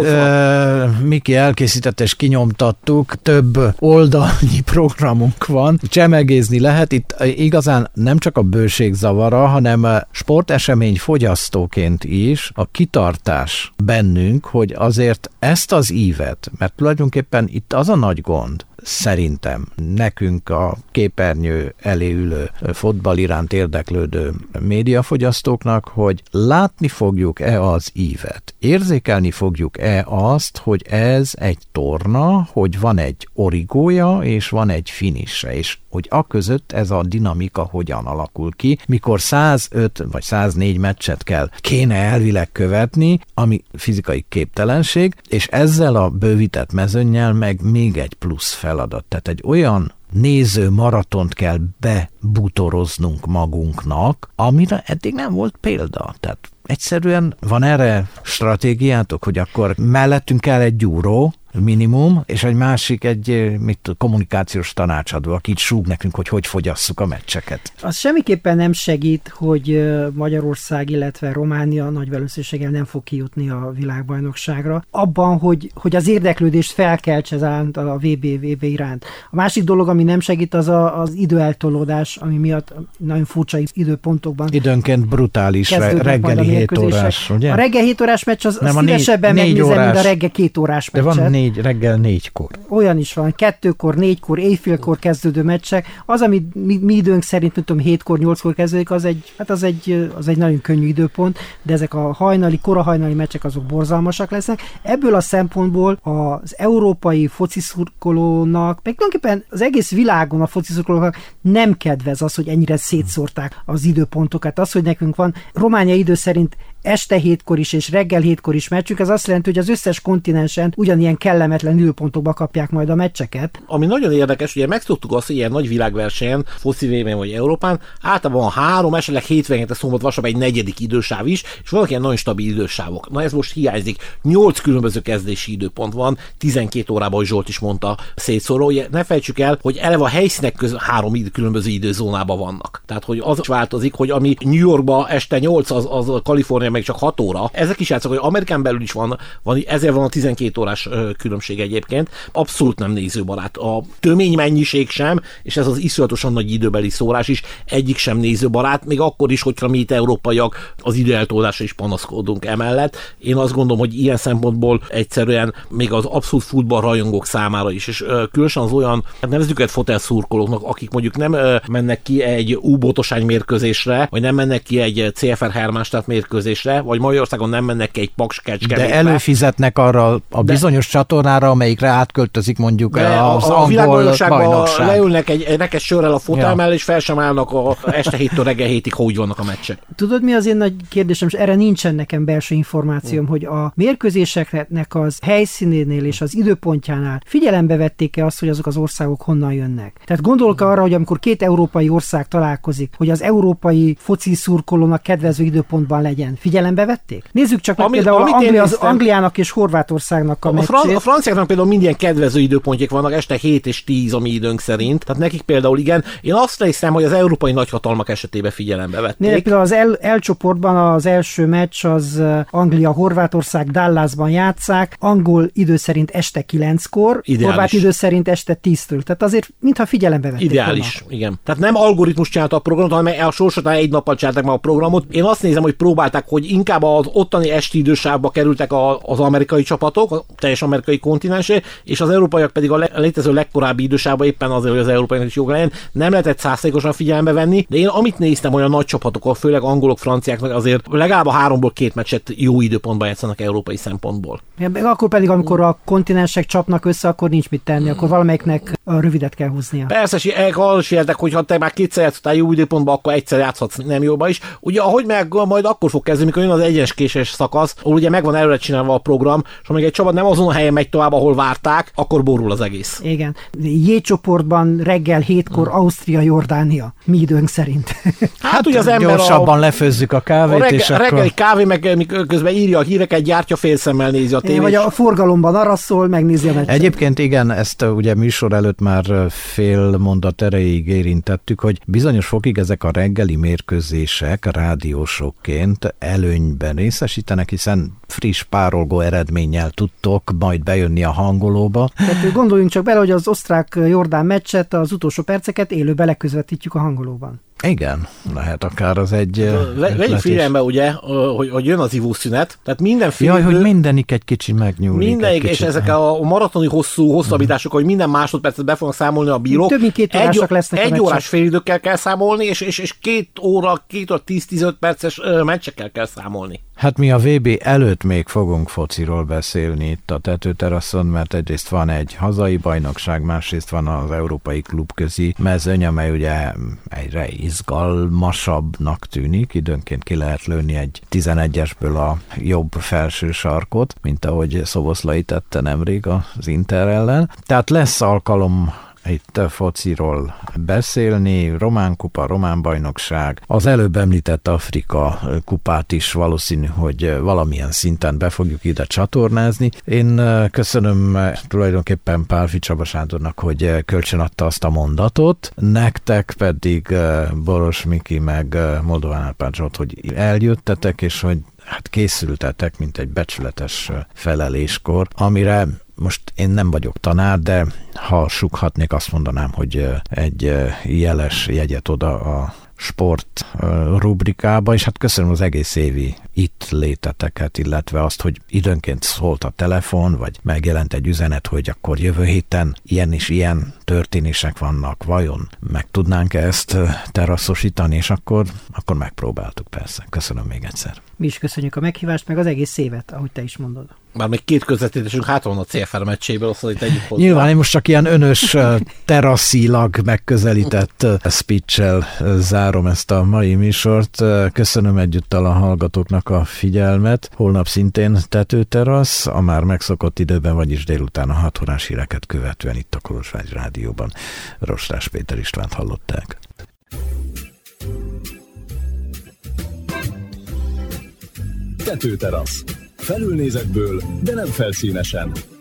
Miki elkészített és kinyomtattuk, több oldalnyi programunk van, csemegézni lehet. Itt igazán nem csak a bőség zavara, hanem sportesemény fogyasztóként is a kitartás bennünk, hogy azért ezt az ívet, mert tulajdonképpen itt az a nagy gond, szerintem nekünk a képernyő elé ülő fotball iránt érdeklődő médiafogyasztóknak, hogy látni fogjuk-e az ívet, érzékelni fogjuk-e azt, hogy ez egy torna, hogy van egy origója, és van egy finisse, és hogy aközött ez a dinamika hogyan alakul ki, mikor 105 vagy 104 meccset kéne elvileg követni, ami fizikai képtelenség, és ezzel a bővített mezőnnyel meg még egy plusz feladat. Tehát egy olyan néző maratont kell bebutoroznunk magunknak, amire eddig nem volt példa. Tehát egyszerűen van erre stratégiátok, hogy akkor mellettünk kell egy gyúró, minimum, és egy másik kommunikációs tanácsadó, aki itt súg nekünk, hogy fogyasszuk a meccseket. Az semmiképpen nem segít, hogy Magyarország, illetve Románia nagy valószínűséggel nem fog kijutni a világbajnokságra. Abban, hogy az érdeklődést felkeltse a VB iránt. A másik dolog, ami nem segít, az időeltolódás, ami miatt nagyon furcsa időpontokban. Időnként brutális reggeli 7 órás, ugye? A reggel 7 órás meccs az szívesebben megnézem, mint a reggel 2 órás meccset. De van reggel 4-kor. Olyan is van, 2-kor, 4-kor, éjfélkor kezdődő meccsek. Az, ami mi időnk szerint, nem tudom, 7-kor, 8-kor kezdődik, az egy nagyon könnyű időpont, de ezek a korahajnali meccsek azok borzalmasak lesznek. Ebből a szempontból az európai fociszurkolónak, meg tulajdonképpen az egész világon a fociszurkolóknak nem kedvez az, hogy ennyire szétszórták az időpontokat. Az, hogy nekünk van Románia idő szerint este 7-kor is és reggel 7-kor is meccsük, ez azt jelenti, hogy az összes kontinensen ugyanilyen kellemetlen időpontokba kapják majd a meccseket. Ami nagyon érdekes, ugye megszoktuk azt, hogy ilyen nagy világversenyen, foci VB-n vagy Európán, általában van 3, esetleg hétvégente szombat, vasárnap egy negyedik idősáv is, és vannak ilyen nagyon stabil idősávok. Na ez most hiányzik. 8 különböző kezdési időpont van, 12 órában, hogy Zsolt is mondta, szétszóró. Ugye ne felejtsük el, hogy eleve a helyszínek között 3 különböző időzónában vannak. Tehát, hogy az is változik, hogy ami New Yorkba este 8, az Kalifornia meg csak 6 óra. Ezek is játszak, hogy Amerikán belül is van, ezért van a 12 órás különbség egyébként. Abszolút nem nézőbarát. A töménymennyiség sem, és ez az iszonyatosan nagy időbeli szórás is egyik sem nézőbarát, még akkor is, hogyha mi itt európaiak az időeltoldásra is panaszkodunk emellett. Én azt gondolom, hogy ilyen szempontból egyszerűen még az abszolút futballrajongók számára is, és különösen az olyan, nevezzük egy fotelszurkolóknak, akik mondjuk nem mennek ki egy U-botosány mérkőzésre, vagy nem mennek ki egy CFR Hermannstadt mérkőzésre, vagy Magyarországon nem mennek ki egy Paks Kecskemétre. De előfizetnek arra a bizonyos csatornára, amelyikre átköltözik mondjuk az a angol bajnokság. Leülnek egy rekesz sörrel a fotel mellé, és fel sem állnak este 7-től reggel 7-ig, ha úgy vannak a meccsek. Tudod, mi az én nagy kérdésem, és erre nincsen nekem belső információm, hogy a mérkőzéseknek az helyszínénél és az időpontjánál figyelembe vették-e azt, hogy azok az országok honnan jönnek. Tehát gondolok arra, hogy amikor két európai ország találkozik, hogy az európai foci szurkolónak kedvező időpontban legyen. Figyelembe vették? Nézzük csak meg például az Angliának és Horvátországnak a meccsét. A franciáknak például minden kedvező időpontjék vannak, este 7 és 10 a mi időnk szerint. Tehát nekik például igen. Én azt hiszem, hogy az európai nagyhatalmak esetében figyelembe vették. Például az L csoportban az első meccs az Anglia-Horvátország, Dallasban játsszák, angol idő szerint este 9-kor, horvát idő szerint este 10-től. Tehát azért mintha figyelembe vették. Ideális, igen. Tehát nem algoritmus csinálta a programot, hanem a sorsotán egy nappal csinálták meg a programot. Én azt nézem, hogy próbálták, hogy inkább az ottani esti idősávba kerültek az amerikai csapatok, a teljes amerikai kontinensé, és az európaiak pedig a létező legkorábbi idősávba, éppen azért, hogy az európaiak is jók legyen, nem lehetett 100%-osan figyelembe venni, de én amit néztem, hogy a nagy csapatok, főleg angolok, franciáknak azért legalább a 3-ból 2 meccset jó időpontban játszanak európai szempontból. Ja, akkor pedig, amikor a kontinensek csapnak össze, akkor nincs mit tenni, akkor valamelyiknek a rövidet kell húznia. Persze, és értek, hogy ha te már kétszer játszottál jó időpontban, akkor egyszer játszhatsz nem jóba is. Ugye, ahogy meg majd akkor fog kezdeni, mikor jön az egyeneskéses szakasz, ahol ugye megvan előre csinálva a program, és amíg egy csapat nem azon a helyen megy tovább, ahol várták, akkor borul az egész. Igen. J csoportban reggel 7-kor Ausztria, Jordánia. Mi időnk szerint. Hát ugye az ember gyorsabban lefőzzük a kávét, és akkor... Reggeli kávé, meg közben írja a híreket, gyártja, félszemmel nézi a tévét. Vagy a forgalomban araszol, megnézi a meccset. Egyébként igen, ezt ugye műsor előtt már fél mondat erejéig érintettük, hogy bizonyos fokig ezek a reggeli mérkőzések rádiósokként előnyben részesítenek, hiszen friss párolgó eredménnyel tudtok majd bejönni a hangolóba. Tehát gondoljunk csak bele, hogy az osztrák-jordán meccset, az utolsó perceket élőbe leközvetítjük a hangolóban. Igen, lehet akár az egy... Vegyük figyelembe ugye, hogy jön az ivószünet, tehát minden Jaj, hogy mindenik egy kicsi megnyúlik. Mindenik, és ezek a maratoni hosszabbítások, hogy minden másodpercet be fognak számolni a bírók. Több mint 2 órásak lesznek egy órás félidőkkel kell számolni, és 2 óra 10-15 perces meccsekkel kell számolni. Hát mi a VB előtt még fogunk fociról beszélni itt a tetőteraszon, mert egyrészt van egy hazai bajnokság, másrészt van az európai klubközi mezőny, amely ugye egyre izgalmasabbnak tűnik, időnként ki lehet lőni egy 11-esből a jobb felső sarkot, mint ahogy Szoboszlai tette nemrég az Inter ellen. Tehát lesz alkalom itt fociról beszélni, román kupa, román bajnokság, az előbb említett Afrika kupát is valószínű, hogy valamilyen szinten be fogjuk ide csatornázni. Én köszönöm tulajdonképpen Pálffy Csaba Sándornak, hogy kölcsönadta azt a mondatot, nektek pedig Boros Miki meg Moldován Árpád Zsolt, hogy eljöttetek, és hogy hát készültetek, mint egy becsületes feleléskor, amire most én nem vagyok tanár, de ha sukhatnék, azt mondanám, hogy egy jeles jegyet oda a sport rubrikába, és hát köszönöm az egész évi itt léteteket, illetve azt, hogy időnként szólt a telefon, vagy megjelent egy üzenet, hogy akkor jövő héten ilyen és ilyen történések vannak, vajon meg tudnánk ezt teraszosítani, és akkor megpróbáltuk persze. Köszönöm még egyszer. Mi is köszönjük a meghívást, meg az egész évet, ahogy te is mondod. Már még 2 közvetítésünk hátra van a CFR meccséből, azt mondja, tegyük hozzá. Nyilván én most csak ilyen önös teraszilag megközelített speech-el zárom ezt a mai műsort. Köszönöm egyúttal a hallgatóknak a figyelmet. Holnap szintén tetőterasz, a már megszokott időben, vagyis délután a 6 órás híreket követően itt a Kolozsvár Rádióban. Rostás Péter Istvánt hallották. Tetőterasz. Felülnézetből, de nem felszínesen.